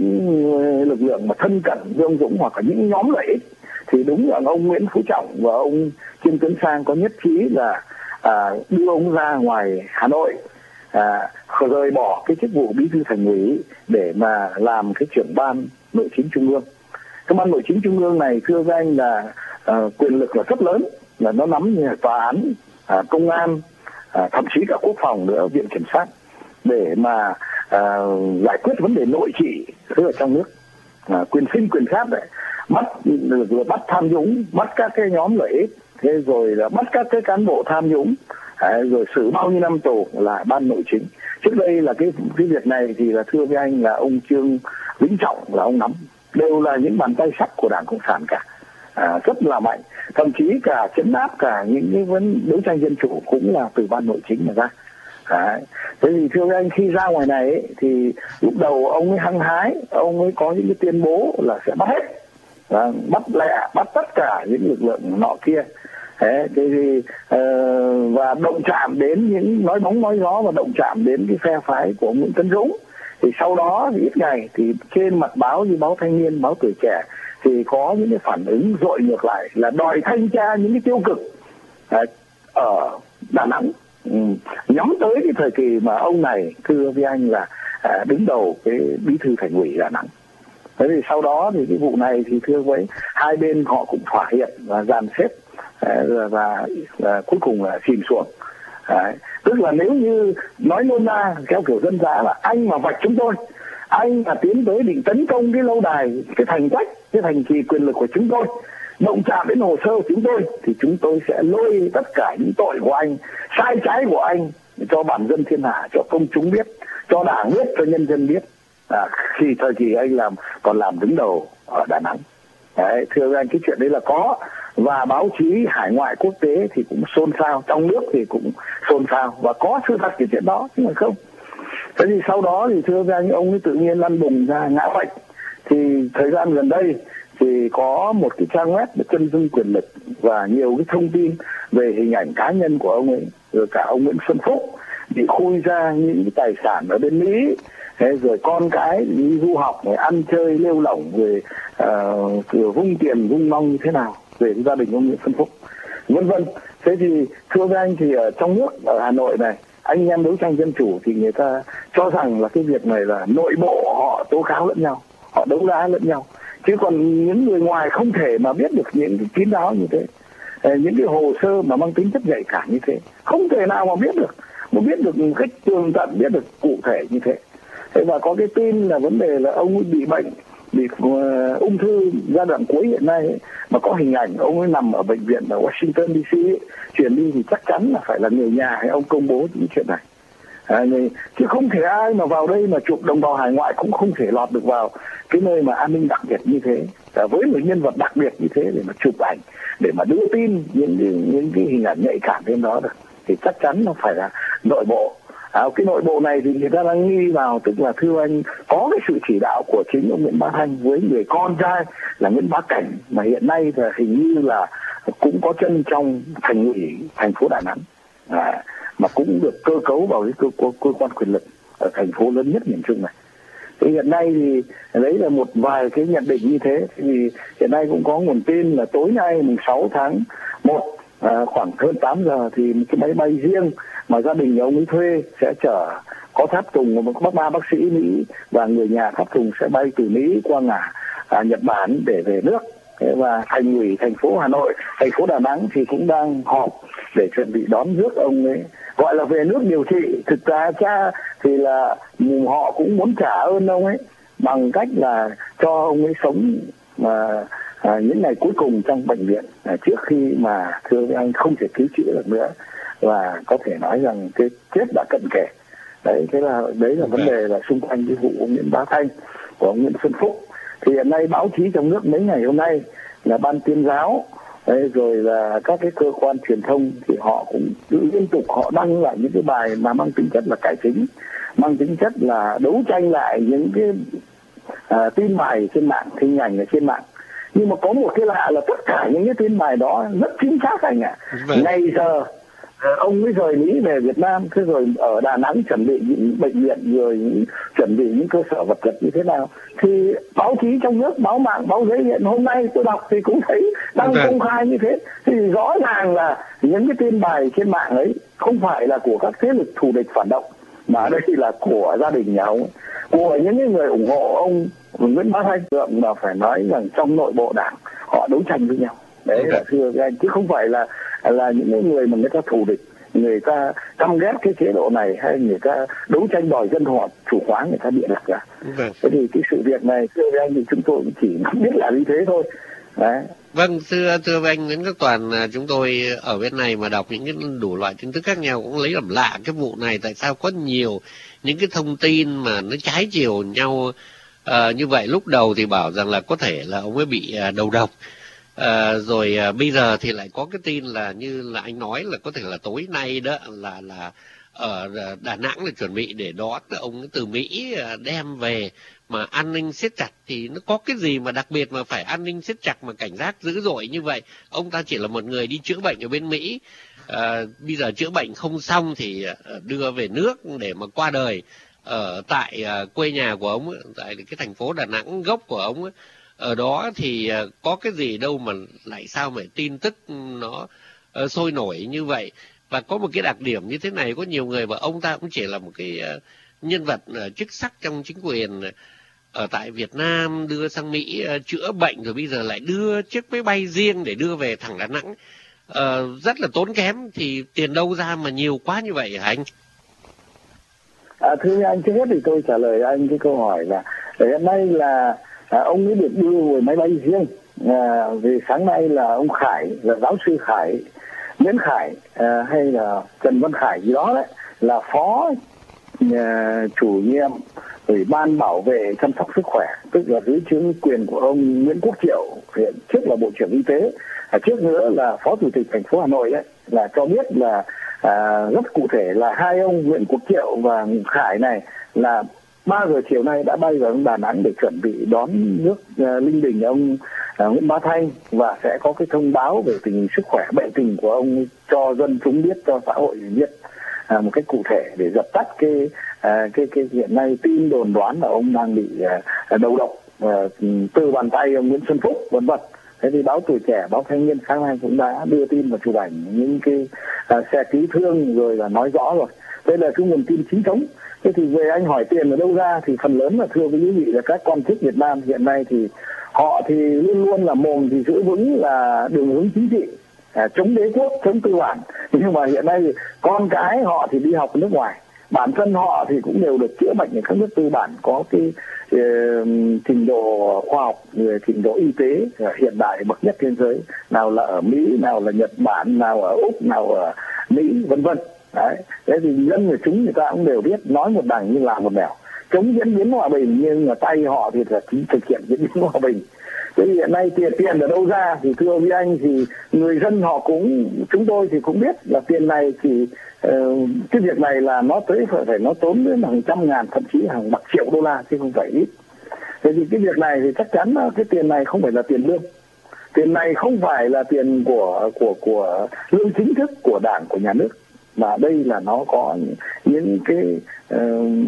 những lực lượng mà thân cận với ông Dũng hoặc là những nhóm lợi ích, thì đúng là ông Nguyễn Phú Trọng và ông Trương Tấn Sang có nhất trí là à, đưa ông ra ngoài Hà Nội, à, rời bỏ cái chức vụ bí thư thành ủy để mà làm cái trưởng ban nội chính trung ương. Cái ban nội chính trung ương này thưa với anh là à, quyền lực là rất lớn, là nó nắm như là tòa án, à, công an, à, thậm chí cả quốc phòng nữa, viện kiểm sát, để mà à, giải quyết vấn đề nội trị ở trong nước, à, quyền sinh quyền sát đấy, bắt rồi bắt tham nhũng, bắt các cái nhóm lợi ích, thế rồi là bắt các cái cán bộ tham nhũng, à, rồi xử bao nhiêu năm tù là ban nội chính. Trước đây là cái cái việc này thì là thưa với anh là ông Trương Vĩnh Trọng là ông nắm, đều là những bàn tay sắt của Đảng Cộng sản cả, à, rất là mạnh, thậm chí cả chấn áp cả những cái vấn đấu tranh dân chủ cũng là từ ban nội chính mà ra. Đấy. Thế thì thưa anh, khi ra ngoài này ấy, thì lúc đầu ông ấy hăng hái, ông ấy có những cái tuyên bố là sẽ bắt hết, à, bắt lẹ, bắt tất cả những lực lượng nọ kia. Thế thì uh, và động chạm đến những nói bóng nói gió và động chạm đến cái phe phái của Nguyễn Tấn Dũng. Thì sau đó thì ít ngày thì trên mặt báo như báo Thanh Niên, báo Tuổi Trẻ thì có những cái phản ứng dội ngược lại là đòi thanh tra những cái tiêu cực à, ở Đà Nẵng, ừ, nhắm tới cái thời kỳ mà ông này thưa với anh là à, đứng đầu cái bí thư thành ủy Đà Nẵng. Thế thì sau đó thì cái vụ này thì thưa với hai bên họ cũng thỏa hiệp và dàn xếp à, và, và, và cuối cùng là chìm xuống. Đấy. Tức là nếu như nói nôm na theo kiểu dân dã là anh mà vạch chúng tôi, anh mà tiến tới định tấn công cái lâu đài, cái thành quách, cái thành trì quyền lực của chúng tôi, động chạm đến hồ sơ của chúng tôi, thì chúng tôi sẽ lôi tất cả những tội của anh, sai trái của anh cho bản dân thiên hạ, cho công chúng biết, cho đảng biết, cho nhân dân biết. À, khi thời kỳ anh làm còn làm đứng đầu ở Đà Nẵng. Đấy, thưa anh, cái chuyện đấy là có, và báo chí hải ngoại quốc tế thì cũng xôn xao, trong nước thì cũng xôn xao và có sự thật cái chuyện đó chứ mà không. Thế thì sau đó thì thưa với anh, ông ấy tự nhiên lăn bùng ra ngã bệnh. Thì thời gian gần đây thì có một cái trang web chân dung quyền lực và nhiều cái thông tin về hình ảnh cá nhân của ông ấy, rồi cả ông Nguyễn Xuân Phúc bị khui ra những cái tài sản ở bên Mỹ, thế rồi con cái đi du học, rồi ăn chơi lêu lỏng, rồi uh, vung tiền vung mong như thế nào về gia đình ông Nguyễn Xuân Phúc, vân vân. Thế thì thưa với anh thì ở trong nước, ở Hà Nội này, anh em đấu tranh dân chủ thì người ta cho rằng là cái việc này là nội bộ họ tố cáo lẫn nhau, họ đấu đá lẫn nhau, chứ còn những người ngoài không thể mà biết được những cái kín đáo như thế, những cái hồ sơ mà mang tính chất nhạy cảm như thế, không thể nào mà biết được, mà biết được một cách tường tận, biết được cụ thể như thế. Thế và có cái tin là vấn đề là ông ấy bị bệnh, bị uh, ung thư giai đoạn cuối hiện nay ấy, mà có hình ảnh ông ấy nằm ở bệnh viện ở Washington đê xê ấy, chuyển đi thì chắc chắn là phải là người nhà hay ông công bố những chuyện này. À, chứ không thể ai mà vào đây mà chụp đồng bào hải ngoại cũng không thể lọt được vào cái nơi mà an ninh đặc biệt như thế, à, với một nhân vật đặc biệt như thế để mà chụp ảnh, để mà đưa tin những cái, những cái hình ảnh nhạy cảm trên đó được, thì chắc chắn nó phải là nội bộ. À, cái nội bộ này thì người ta đang nghi vào, tức là thưa anh, có cái sự chỉ đạo của chính ông Nguyễn Bá Thanh với người con trai là Nguyễn Bá Cảnh, mà hiện nay là hình như là cũng có chân trong thành ủy thành phố Đà Nẵng, à, mà cũng được cơ cấu vào cái cơ, cơ, cơ quan quyền lực ở thành phố lớn nhất miền Trung này. Thì hiện nay thì đấy là một vài cái nhận định như thế. Thì hiện nay cũng có nguồn tin là tối nay mùng sáu tháng một, à, khoảng hơn tám giờ thì một cái máy bay riêng mà gia đình nhà ông ấy thuê sẽ chở có tháp tùng, một bác ba bác sĩ Mỹ và người nhà tháp tùng sẽ bay từ Mỹ qua ngả à, Nhật Bản để về nước. Thế và thành ủy thành phố Hà Nội, thành phố Đà Nẵng thì cũng đang họp để chuẩn bị đón rước ông ấy, gọi là về nước điều trị. Thực ra cha thì là họ cũng muốn trả ơn ông ấy bằng cách là cho ông ấy sống mà à, những ngày cuối cùng trong bệnh viện, à, trước khi mà thưa với anh không thể cứu chữa được nữa, và có thể nói rằng cái chết đã cận kề. Đấy, thế là đấy là vấn đề là xung quanh cái vụ ông Nguyễn Bá Thanh của ông Nguyễn Xuân Phúc. Thì hiện nay báo chí trong nước mấy ngày hôm nay là ban tuyên giáo, đấy, rồi là các cái cơ quan truyền thông thì họ cũng liên tục họ đăng lại những cái bài mà mang tính chất là cải chính, mang tính chất là đấu tranh lại những cái à, tin bài trên mạng, hình ảnh ở trên mạng. Nhưng mà có một cái lạ là tất cả những cái tin bài đó rất chính xác anh ạ. À. Ngày giờ ông mới rời Mỹ về Việt Nam, thế rồi ở Đà Nẵng chuẩn bị những bệnh viện, rồi những, chuẩn bị những cơ sở vật chất như thế nào, thì báo chí trong nước, báo mạng, báo giấy hiện hôm nay tôi đọc thì cũng thấy đăng công khai như thế. Thì rõ ràng là những cái tin bài trên mạng ấy không phải là của các thế lực thù địch phản động, mà đây là của gia đình nhà ông, của những người ủng hộ ông Nguyễn Bá Thanh. Tượng mà phải nói rằng trong nội bộ đảng họ đấu tranh với nhau. Đấy là thưa các anh, chứ không phải là là những người mà người ta thù địch, người ta căm ghét cái chế độ này, hay người ta đấu tranh đòi dân họ chủ khoáng người ta bịa đặt ra. Vâng. Thế thì cái sự việc này thưa với anh thì chúng tôi cũng chỉ biết là như thế thôi. Đấy. Vâng, thưa thưa với anh Nguyễn Quốc Toàn, chúng tôi ở bên này mà đọc những cái đủ loại tin tức khác nhau cũng lấy làm lạ cái vụ này, tại sao có nhiều những cái thông tin mà nó trái chiều nhau à, như vậy. Lúc đầu thì bảo rằng là có thể là ông ấy bị đầu độc. À, rồi à, bây giờ thì lại có cái tin là như là anh nói là có thể là tối nay đó là là ở Đà Nẵng là chuẩn bị để đón ông từ Mỹ đem về, mà an ninh siết chặt. Thì nó có cái gì mà đặc biệt mà phải an ninh siết chặt mà cảnh giác dữ dội như vậy? Ông ta chỉ là một người đi chữa bệnh ở bên Mỹ, à, bây giờ chữa bệnh không xong thì đưa về nước để mà qua đời ở tại quê nhà của ông ấy, tại cái thành phố Đà Nẵng gốc của ông ấy. Ở đó thì có cái gì đâu mà lại sao mà tin tức nó uh, sôi nổi như vậy. Và có một cái đặc điểm như thế này, có nhiều người bảo ông ta cũng chỉ là một cái uh, nhân vật uh, chức sắc trong chính quyền uh, ở tại Việt Nam, đưa sang Mỹ uh, chữa bệnh, rồi bây giờ lại đưa chiếc máy bay riêng để đưa về thẳng Đà Nẵng, uh, rất là tốn kém. Thì tiền đâu ra mà nhiều quá như vậy hả anh? À, thưa anh, trước hết thì tôi trả lời anh cái câu hỏi là hiện nay là À, ông ấy được đưa về máy bay riêng. À, vì sáng nay là ông Khải, là giáo sư Khải, Nguyễn Khải à, hay là Trần Văn Khải gì đó đấy, là phó à, chủ nhiệm Ủy ban bảo vệ chăm sóc sức khỏe, tức là dưới chính quyền của ông Nguyễn Quốc Triệu, hiện trước là Bộ trưởng Y tế, à, trước nữa là Phó Chủ tịch thành phố Hà Nội đấy, là cho biết là à, rất cụ thể là hai ông Nguyễn Quốc Triệu và Khải này là ba giờ chiều nay đã bay vào Đà Nẵng để chuẩn bị đón nước uh, linh đình ông uh, Nguyễn Bá Thanh, và sẽ có cái thông báo về tình hình sức khỏe, bệnh tình của ông cho dân chúng biết, cho xã hội biết. à, một cách cụ thể để dập tắt cái à, cái cái hiện nay tin đồn đoán là ông đang bị à, đầu độc à, từ bàn tay ông Nguyễn Xuân Phúc vân vân. Thế thì báo Tuổi Trẻ, báo Thanh Niên sáng nay cũng đã đưa tin và chụp ảnh những cái à, xe cứu thương rồi là nói rõ rồi. Đây là cái nguồn tin chính thống. Thế thì về anh hỏi tiền ở đâu ra thì phần lớn là thưa với quý vị là các quan chức Việt Nam hiện nay thì họ thì luôn luôn là mồm thì giữ vững là đường hướng chính trị, à, chống đế quốc, chống tư bản, nhưng mà hiện nay thì con cái họ thì đi học ở nước ngoài, bản thân họ thì cũng đều được chữa bệnh ở các nước tư bản có cái uh, trình độ khoa học, trình độ y tế uh, hiện đại bậc nhất thế giới, nào là ở Mỹ, nào là Nhật Bản, nào ở Úc, nào ở Mỹ vân vân. Đấy, thế thì dân người chúng người ta cũng đều biết nói một đằng như làm một nẻo, chống diễn biến hòa bình nhưng mà tay họ thì là chính thực hiện diễn biến hòa bình. Thế thì hiện nay tiền tiền ở đâu ra thì thưa với anh thì người dân họ cũng, chúng tôi thì cũng biết là tiền này thì uh, cái việc này là nó tới phải, phải nó tốn đến hàng trăm ngàn thậm chí hàng bạc triệu đô la chứ không phải ít. Thế thì cái việc này thì chắc chắn cái tiền này không phải là tiền lương, tiền này không phải là tiền của của của lương chính thức của đảng, của nhà nước, mà đây là nó có những cái uh,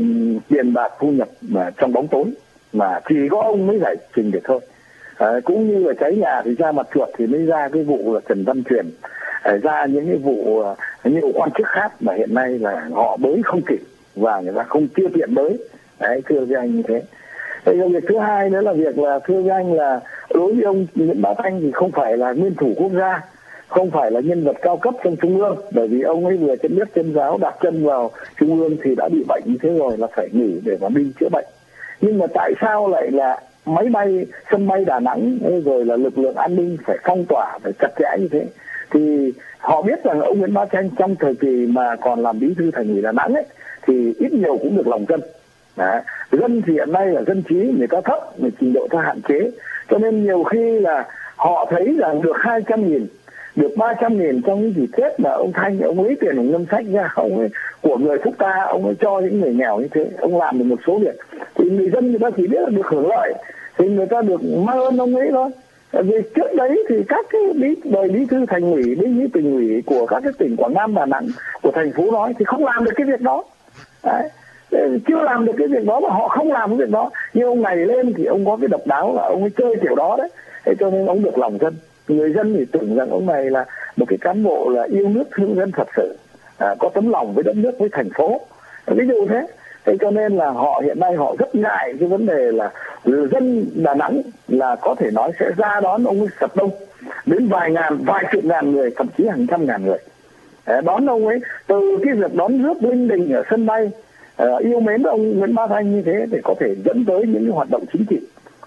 tiền bạc thu nhập mà trong bóng tối mà chỉ có ông mới giải trình được thôi. À, cũng như là cháy nhà thì ra mặt chuột thì mới ra cái vụ là Trần Văn Truyền, à, ra những cái vụ uh, nhiều quan chức khác mà hiện nay là họ bới không kịp và người ta không tiêu tiện bới. Đấy, thưa với anh như thế. Thế việc thứ hai nữa là việc là thưa với anh là đối với ông Nguyễn Bá Thanh thì không phải là nguyên thủ quốc gia, không phải là nhân vật cao cấp trong trung ương, bởi vì ông ấy vừa chân biết chân giáo đặt chân vào trung ương thì đã bị bệnh như thế rồi là phải nghỉ để mà đi chữa bệnh. Nhưng mà tại sao lại là máy bay sân bay Đà Nẵng rồi là lực lượng an ninh phải phong tỏa, phải chặt chẽ như thế? Thì họ biết rằng ông Nguyễn Bá Thanh trong thời kỳ mà còn làm bí thư Thành ủy Đà Nẵng ấy thì ít nhiều cũng được lòng dân. Đấy. Dân thì hiện nay là dân trí người ta thấp, người trình độ ta hạn chế, cho nên nhiều khi là họ thấy rằng được hai trăm nghìn, được ba trăm nghìn trong những dịp Tết mà ông Thanh ông lấy tiền của ngân sách ra, ông ấy của người Phúc ta, ông ấy cho những người nghèo như thế, ông làm được một số việc thì người dân người ta chỉ biết là được hưởng lợi, thì người ta được mang ơn ông ấy thôi. Vì trước đấy thì các cái bí đời bí thư Thành ủy, bí thư tỉnh ủy của các cái tỉnh Quảng Nam, Đà Nẵng, của thành phố nói thì không làm được cái việc đó. Đấy. Chưa làm được cái việc đó mà họ không làm cái việc đó, nhưng ông này lên thì ông có cái độc đáo là ông ấy chơi kiểu đó đấy, thế cho nên ông được lòng dân. Người dân thì tưởng rằng ông này là một cái cán bộ là yêu nước thương dân thật sự, à, có tấm lòng với đất nước, với thành phố, ví dụ thế. Thế cho nên là họ hiện nay họ rất ngại cái vấn đề là dân Đà Nẵng là có thể nói sẽ ra đón ông ấy thật đông, đến vài ngàn, vài chục ngàn người, thậm chí hàng trăm ngàn người. À, đón ông ấy từ cái việc đón rước linh đình ở sân bay, à, yêu mến ông Nguyễn Bá Thanh như thế để có thể dẫn tới những cái hoạt động chính trị.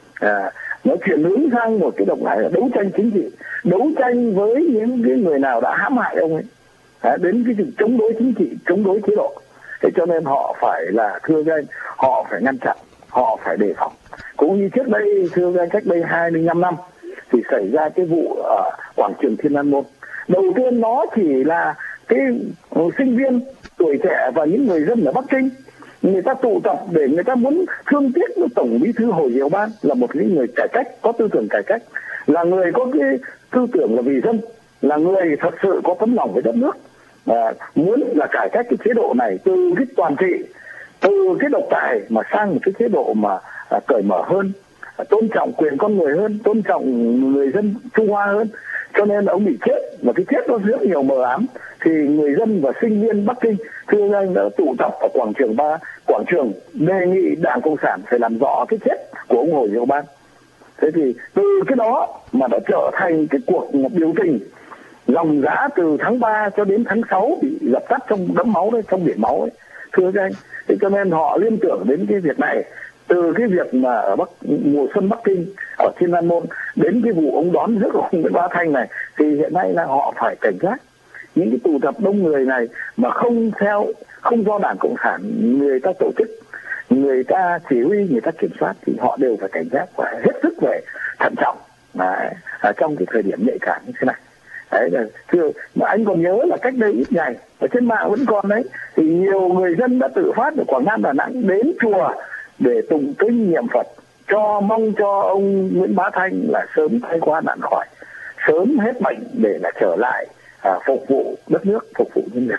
À, nó chuyển hướng sang một cái động thái là đấu tranh chính trị, đấu tranh với những cái người nào đã hãm hại ông ấy, à, đến cái sự chống đối chính trị, chống đối chế độ. Thế cho nên họ phải là thưa với anh, họ phải ngăn chặn, họ phải đề phòng. Cũng như trước đây thưa với anh, cách đây hai mươi lăm năm thì xảy ra cái vụ ở quảng trường Thiên An Môn. Đầu tiên nó chỉ là cái sinh viên tuổi trẻ và những người dân ở Bắc Kinh, người ta tụ tập để người ta muốn thương tiếc với Tổng Bí thư Hồ Diệu Ban là một cái người cải cách, có tư tưởng cải cách, là người có cái tư tưởng là vì dân, là người thật sự có tấm lòng với đất nước, à, muốn là cải cách cái chế độ này từ cái toàn trị, từ cái độc tài mà sang một cái chế độ mà à, cởi mở hơn, à, tôn trọng quyền con người hơn, tôn trọng người dân Trung Hoa hơn. Cho nên ông bị chết, và cái chết nó rất nhiều mờ ám. Thì người dân và sinh viên Bắc Kinh thưa anh đã tụ tập ở quảng trường ba quảng trường đề nghị Đảng Cộng sản phải làm rõ cái chết của ông Hồ Diệu Ban. Thế thì từ cái đó mà đã trở thành cái cuộc biểu tình dòng dã từ tháng ba cho đến tháng sáu bị dập tắt trong đẫm máu đấy, trong biển máu ấy, thưa các anh. Thế cho nên họ liên tưởng đến cái việc này, từ cái việc mà ở Bắc mùa xuân Bắc Kinh ở Thiên An Môn đến cái vụ ông đón rước ông Nguyễn Bá Thanh này, thì hiện nay là họ phải cảnh giác. Những cái tụ tập đông người này mà không theo, không do Đảng Cộng sản người ta tổ chức, người ta chỉ huy, người ta kiểm soát, thì họ đều phải cảnh giác và hết sức về thận trọng mà ở trong cái thời điểm nhạy cảm như thế này. Đấy là thưa, mà anh còn nhớ là cách đây ít ngày ở trên mạng vẫn còn đấy, thì nhiều người dân đã tự phát ở Quảng Nam, Đà Nẵng đến chùa để tụng kinh niệm Phật, cho mong cho ông Nguyễn Bá Thanh là sớm thay qua nạn khỏi, sớm hết bệnh để là trở lại à, phục vụ đất nước, phục vụ nhân dân.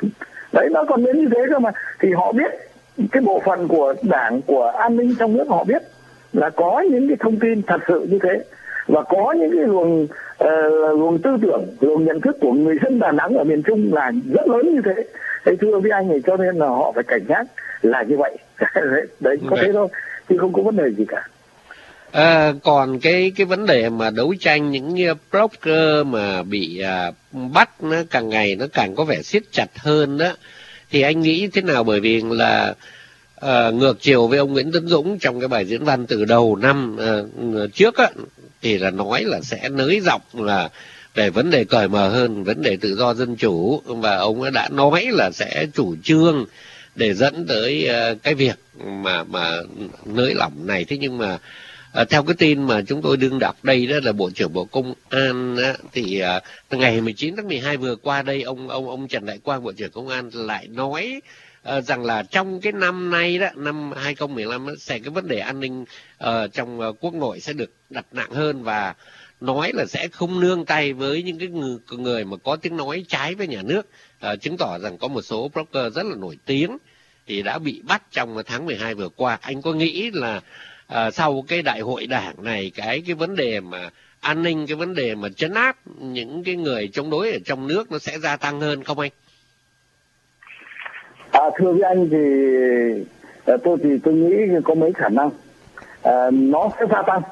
Đấy, nó còn đến như thế cơ mà. Thì họ biết, cái bộ phận của đảng, của an ninh trong nước họ biết là có những cái thông tin thật sự như thế, và có những cái luồng uh, luồng tư tưởng, luồng nhận thức của người dân Đà Nẵng ở miền Trung là rất lớn như thế. Thế thưa với anh ấy, cho nên là họ phải cảnh giác là như vậy. Đấy, đấy có thế thôi, chứ không có vấn đề gì cả. À, còn cái cái vấn đề mà đấu tranh những blogger mà bị à, bắt nó càng ngày nó càng có vẻ siết chặt hơn đó, thì anh nghĩ thế nào? Bởi vì là à, ngược chiều với ông Nguyễn Tấn Dũng trong cái bài diễn văn từ đầu năm à, trước á, thì là nói là sẽ nới rộng là về vấn đề cởi mở hơn, vấn đề tự do dân chủ, và ông đã nói là sẽ chủ trương để dẫn tới uh, cái việc mà mà nới lỏng này. Thế nhưng mà uh, theo cái tin mà chúng tôi đương đọc đây đó là Bộ trưởng Bộ Công an á, thì uh, ngày mười chín tháng mười hai vừa qua đây, ông ông ông Trần Đại Quang, Bộ trưởng Công an lại nói uh, rằng là trong cái năm nay đó, năm hai không một năm đó, sẽ cái vấn đề an ninh uh, trong uh, quốc nội sẽ được đặt nặng hơn, và nói là sẽ không nương tay với những cái người, người mà có tiếng nói trái với nhà nước, à, chứng tỏ rằng có một số blogger rất là nổi tiếng thì đã bị bắt trong tháng mười hai vừa qua. Anh có nghĩ là à, sau cái đại hội đảng này, cái cái vấn đề mà an ninh, cái vấn đề mà trấn áp những cái người chống đối ở trong nước nó sẽ gia tăng hơn không anh? À, thưa với anh thì tôi thì tôi nghĩ có mấy khả năng à, nó sẽ gia tăng.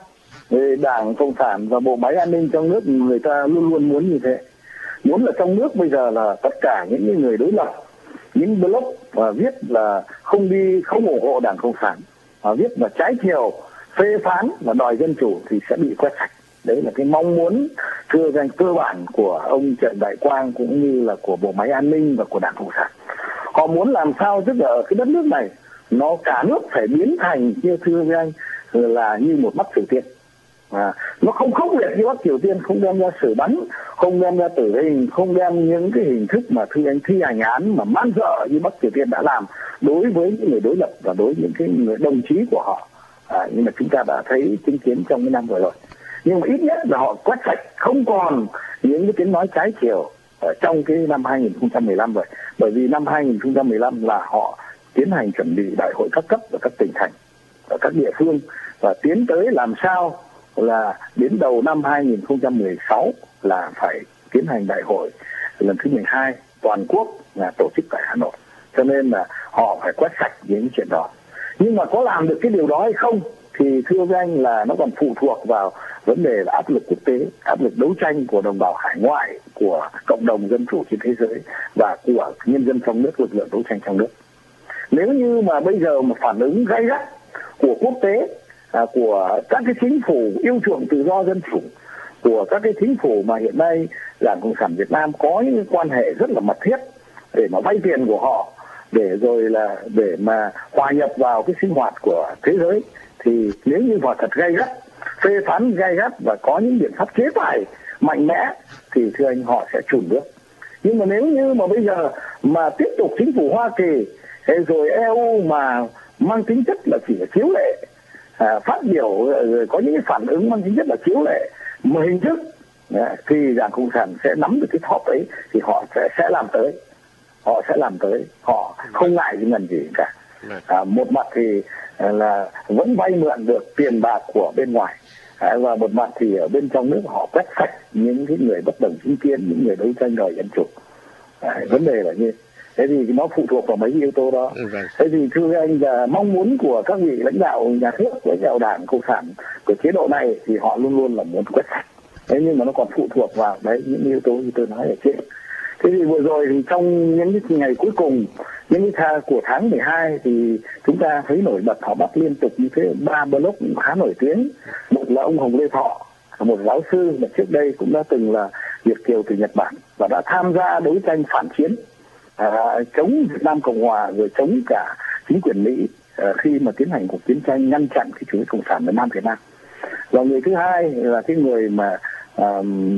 Đảng Cộng sản và bộ máy an ninh trong nước người ta luôn luôn muốn như thế, muốn là trong nước bây giờ là tất cả những người đối lập, những blog và viết là không đi không ủng hộ Đảng Cộng sản, và viết là trái chiều, phê phán và đòi dân chủ thì sẽ bị quét sạch. Đấy là cái mong muốn thưa danh cơ bản của ông Trần Đại Quang cũng như là của bộ máy an ninh và của Đảng Cộng sản. Họ muốn làm sao tức là ở cái đất nước này nó cả nước phải biến thành, như thưa với anh, là như một Bắc Triều Tiên. À, nó không khốc liệt như Bắc Triều Tiên, không đem ra xử bắn, không đem ra tử hình, không đem những cái hình thức mà thi hành thi hành án mà man dợ như Bắc Triều Tiên đã làm đối với những người đối lập và đối với những cái người đồng chí của họ. À, nhưng mà chúng ta đã thấy chứng kiến trong cái năm vừa rồi. Nhưng mà ít nhất là họ quét sạch, không còn những cái tiếng nói trái chiều ở trong cái năm hai không một lăm rồi. Bởi vì năm hai không một lăm là họ tiến hành chuẩn bị đại hội các cấp ở các tỉnh thành, ở các địa phương, và tiến tới làm sao là đến đầu năm hai không một sáu là phải tiến hành đại hội lần thứ mười hai toàn quốc là tổ chức tại Hà Nội. Cho nên là họ phải quét sạch những chuyện đó. Nhưng mà có làm được cái điều đó hay không thì thưa với anh là nó còn phụ thuộc vào vấn đề là áp lực quốc tế, áp lực đấu tranh của đồng bào hải ngoại, của cộng đồng dân chủ trên thế giới và của nhân dân trong nước, lực lượng đấu tranh trong nước. Nếu như mà bây giờ mà phản ứng gay gắt của quốc tế, À, của các cái chính phủ yêu chuộng tự do dân chủ, của các cái chính phủ mà hiện nay Đảng Cộng sản Việt Nam có những quan hệ rất là mật thiết để mà vay tiền của họ, để rồi là để mà hòa nhập vào cái sinh hoạt của thế giới, thì nếu như họ thật gay gắt, phê phán gay gắt và có những biện pháp chế tài mạnh mẽ thì thưa anh họ sẽ chùn bước. Nhưng mà nếu như mà bây giờ mà tiếp tục chính phủ Hoa Kỳ rồi e u mà mang tính chất là chỉ là chiếu lệ, À, phát biểu rồi có những cái phản ứng mang tính chất là chiếu lệ mà hình thức, à, thì Đảng Cộng sản sẽ nắm được cái thóp ấy thì họ sẽ sẽ làm tới, họ sẽ làm tới, họ không ngại cái ngần gì cả. À, một mặt thì à, là vẫn vay mượn được tiền bạc của bên ngoài, à, và một mặt thì ở bên trong nước họ quét sạch những cái người bất đồng chính kiến, những người đấu tranh đòi dân chủ. À, vấn đề là như thế thì nó phụ thuộc vào mấy yếu tố đó. Thế thì thưa anh là mong muốn của các vị lãnh đạo nhà nước, lãnh đạo Đảng Cộng sản của chế độ này thì họ luôn luôn là muốn quét sạch. Thế nhưng mà nó còn phụ thuộc vào đấy những yếu tố như tôi nói ở trên. Thế thì vừa rồi thì trong những cái ngày cuối cùng, những cái tháng của tháng mười hai thì chúng ta thấy nổi bật họ bắt liên tục như thế ba blog cũng khá nổi tiếng. Một là ông Hồng Lê Thọ, một giáo sư mà trước đây cũng đã từng là Việt kiều từ Nhật Bản và đã tham gia đấu tranh phản chiến, À, chống Việt Nam Cộng Hòa rồi chống cả chính quyền Mỹ à, khi mà tiến hành cuộc chiến tranh ngăn chặn cái chủ nghĩa cộng sản ở Nam Việt Nam. Và người thứ hai là cái người mà à,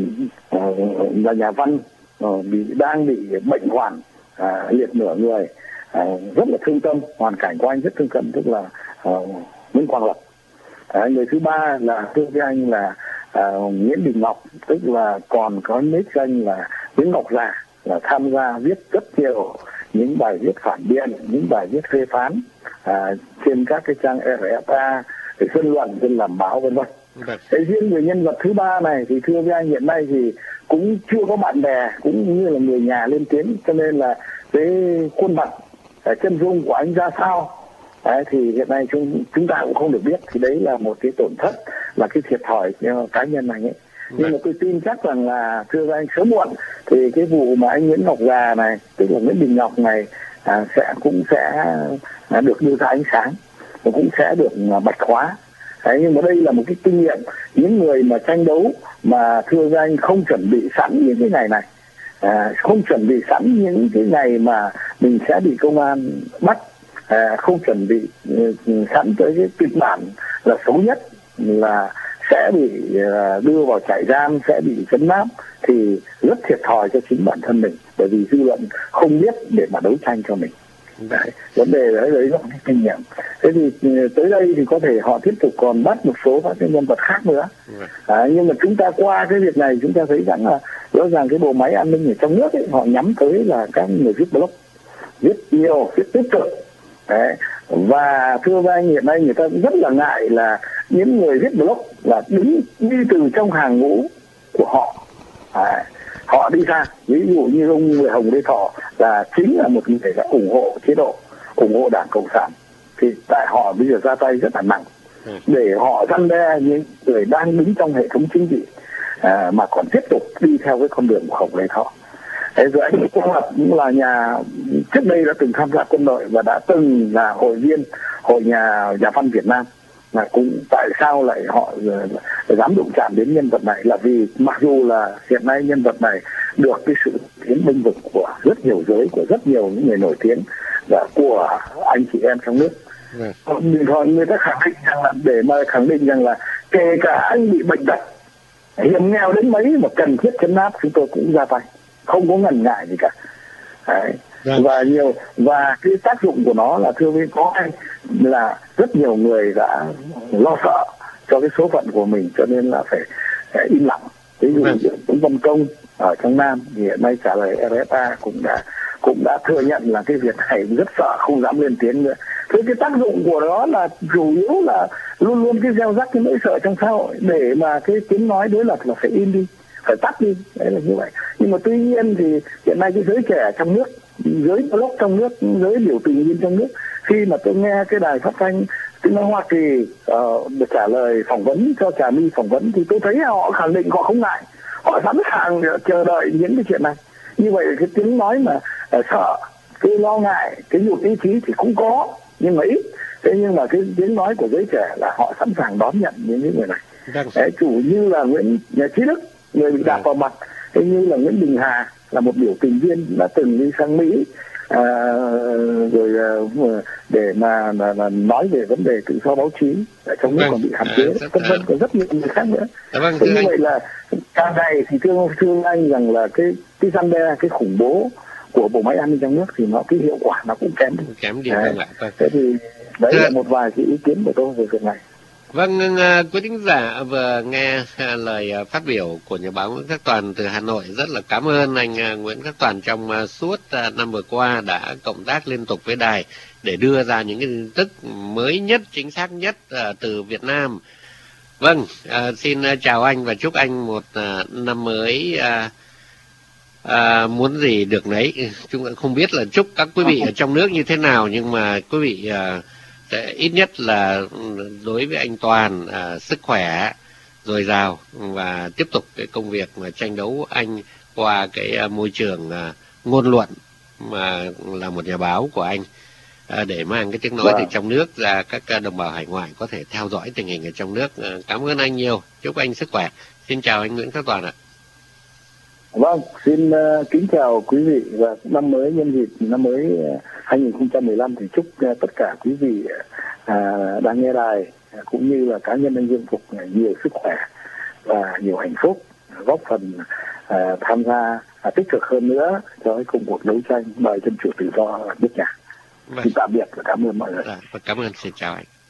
à, là nhà văn à, bị đang bị bệnh hoạn, à, liệt nửa người, à, rất là thương tâm, hoàn cảnh của anh rất thương tâm, tức là à, Nguyễn Quang Lập. À, người thứ ba là thưa với anh là à, Nguyễn Đình Ngọc, tức là còn có nếp danh là Nguyễn Ngọc Già, là tham gia viết rất nhiều những bài viết phản biện, những bài viết phê phán à, trên các cái trang rờ ép a để dân luận, dân làm báo vân vân. Thế riêng người nhân vật thứ ba này thì thưa với anh, hiện nay thì cũng chưa có bạn bè cũng như là người nhà lên tiếng, cho nên là cái khuôn mặt chân dung của anh ra sao đấy, thì hiện nay chúng chúng ta cũng không được biết. Thì đấy là một cái tổn thất, là cái thiệt thòi cho cá nhân này ấy. Nhưng mà tôi tin chắc rằng là thưa với anh, sớm muộn thì cái vụ mà anh Nguyễn Ngọc Già này, tức là Nguyễn Đình Ngọc này à, sẽ cũng sẽ à, được đưa ra ánh sáng và cũng sẽ được à, bạch hóa. Đấy, nhưng mà đây là một cái kinh nghiệm, những người mà tranh đấu mà thưa với anh không chuẩn bị sẵn những cái ngày này, à, không chuẩn bị sẵn những cái ngày mà mình sẽ bị công an bắt, à, không chuẩn bị uh, sẵn tới cái kịch bản là xấu nhất là sẽ bị uh, đưa vào trại giam, sẽ bị trấn áp, thì rất thiệt thòi cho chính bản thân mình, bởi vì dư luận không biết để mà đấu tranh cho mình. Đấy, vấn đề đấy đấy là cái kinh nghiệm. Thế thì tới đây thì có thể họ tiếp tục còn bắt một số các cái nhân vật khác nữa. À, nhưng mà chúng ta qua cái việc này chúng ta thấy rằng là rõ ràng cái bộ máy an ninh ở trong nước ấy, họ nhắm tới là các người viết blog, viết nhiều, viết tích cực. Đấy. Và thưa với anh, hiện nay người ta cũng rất là ngại là những người viết blog là đứng đi từ trong hàng ngũ của họ. Đấy. Họ đi ra, ví dụ như ông Người Hồng Lê Thọ là chính là một người đã ủng hộ chế độ, ủng hộ Đảng Cộng sản, thì tại họ bây giờ ra tay rất là nặng để họ răn đe những người đang đứng trong hệ thống chính trị à, mà còn tiếp tục đi theo cái con đường của Hồng Lê Thọ. Thế rồi anh Quang Lập cũng là nhà trước đây đã từng tham gia quân đội và đã từng là hội viên hội nhà nhà văn Việt Nam. Mà cũng tại sao lại họ uh, dám đụng chạm đến nhân vật này, là vì mặc dù là hiện nay nhân vật này được cái sự tiến bênh vực của rất nhiều giới, của rất nhiều những người nổi tiếng và của anh chị em trong nước. Bình thường người ta khẳng định rằng là để mà khẳng định rằng là kể cả anh bị bệnh tật hiểm nghèo đến mấy mà cần thiết trấn áp, chúng tôi cũng ra tay, không có ngần ngại gì cả. Đấy. Và nhiều và cái tác dụng của nó là thưa với có anh là rất nhiều người đã lo sợ cho cái số phận của mình, cho nên là phải, phải im lặng. Ví dụ như Nguyễn Văn Công ở trong Nam thì hiện nay trả lời rờ ép a cũng đã cũng đã thừa nhận là cái việc này rất sợ, không dám lên tiếng nữa. Thế cái tác dụng của nó là chủ yếu là luôn luôn cái gieo rắc cái nỗi sợ trong xã hội, để mà cái tiếng nói đối lập là phải im đi, phải tắt đi, đấy là như vậy. Nhưng mà tuy nhiên thì hiện nay cái giới trẻ trong nước, giới blog trong nước, giới biểu tình viên trong nước, khi mà tôi nghe cái đài phát thanh tiếng nói Hoa Kỳ uh, được trả lời phỏng vấn cho Trà My phỏng vấn, thì tôi thấy họ khẳng định họ không ngại, họ sẵn sàng chờ đợi những cái chuyện này. Như vậy cái tiếng nói mà uh, sợ, cái lo ngại, cái nhụt ý chí thì cũng có, nhưng mà ít. Thế nhưng mà cái tiếng nói của giới trẻ là họ sẵn sàng đón nhận những cái người này. Đấy, chủ như là Nguyễn Chí Đức, người bị đạp vào mặt, thế như là Nguyễn Đình Hà là một biểu tình viên đã từng đi sang Mỹ à, rồi à, để mà, mà, mà nói về vấn đề tự do báo chí ở trong nước còn bị hạn chế, vân vân, còn rất nhiều người khác nữa. Vâng, thế như vậy là càng ngày thì thưa thưa anh rằng là cái cái răn đe, cái khủng bố của bộ máy an ninh trong nước thì nó cái hiệu quả nó cũng kém đi. Kém đi. Đấy. Vâng. Thế thì đấy là một vài cái ý kiến của tôi về việc này. Vâng, quý thính giả vừa nghe lời phát biểu của nhà báo Nguyễn Khắc Toàn từ Hà Nội. Rất là cảm ơn anh Nguyễn Khắc Toàn trong suốt năm vừa qua đã cộng tác liên tục với đài để đưa ra những cái tin tức mới nhất, chính xác nhất từ Việt Nam. Vâng, xin chào anh và chúc anh một năm mới à, muốn gì được nấy. Chúng ta không biết là chúc các quý vị ở trong nước như thế nào, nhưng mà quý vị à, ít nhất là đối với anh Toàn à, sức khỏe dồi dào và tiếp tục cái công việc mà tranh đấu anh qua cái à, môi trường à, ngôn luận mà là một nhà báo của anh, à, để mang cái tiếng nói từ trong nước ra các à, đồng bào hải ngoại có thể theo dõi tình hình ở trong nước. À, cảm ơn anh nhiều, chúc anh sức khỏe. Xin chào anh Nguyễn Khắc Toàn ạ. Vâng, xin uh, kính chào quý vị và năm mới, nhân dịp năm mới uh, hai không một lăm thì chúc uh, tất cả quý vị uh, đang nghe đài uh, cũng như là cá nhân anh Dương Phục uh, nhiều sức khỏe và nhiều hạnh phúc, uh, góp phần uh, tham gia uh, tích cực hơn nữa cho cái công cuộc đấu tranh đòi dân chủ tự do ở nước nhà. Vâng. Xin tạm biệt và cảm ơn mọi người. Và cảm ơn, xin chào anh.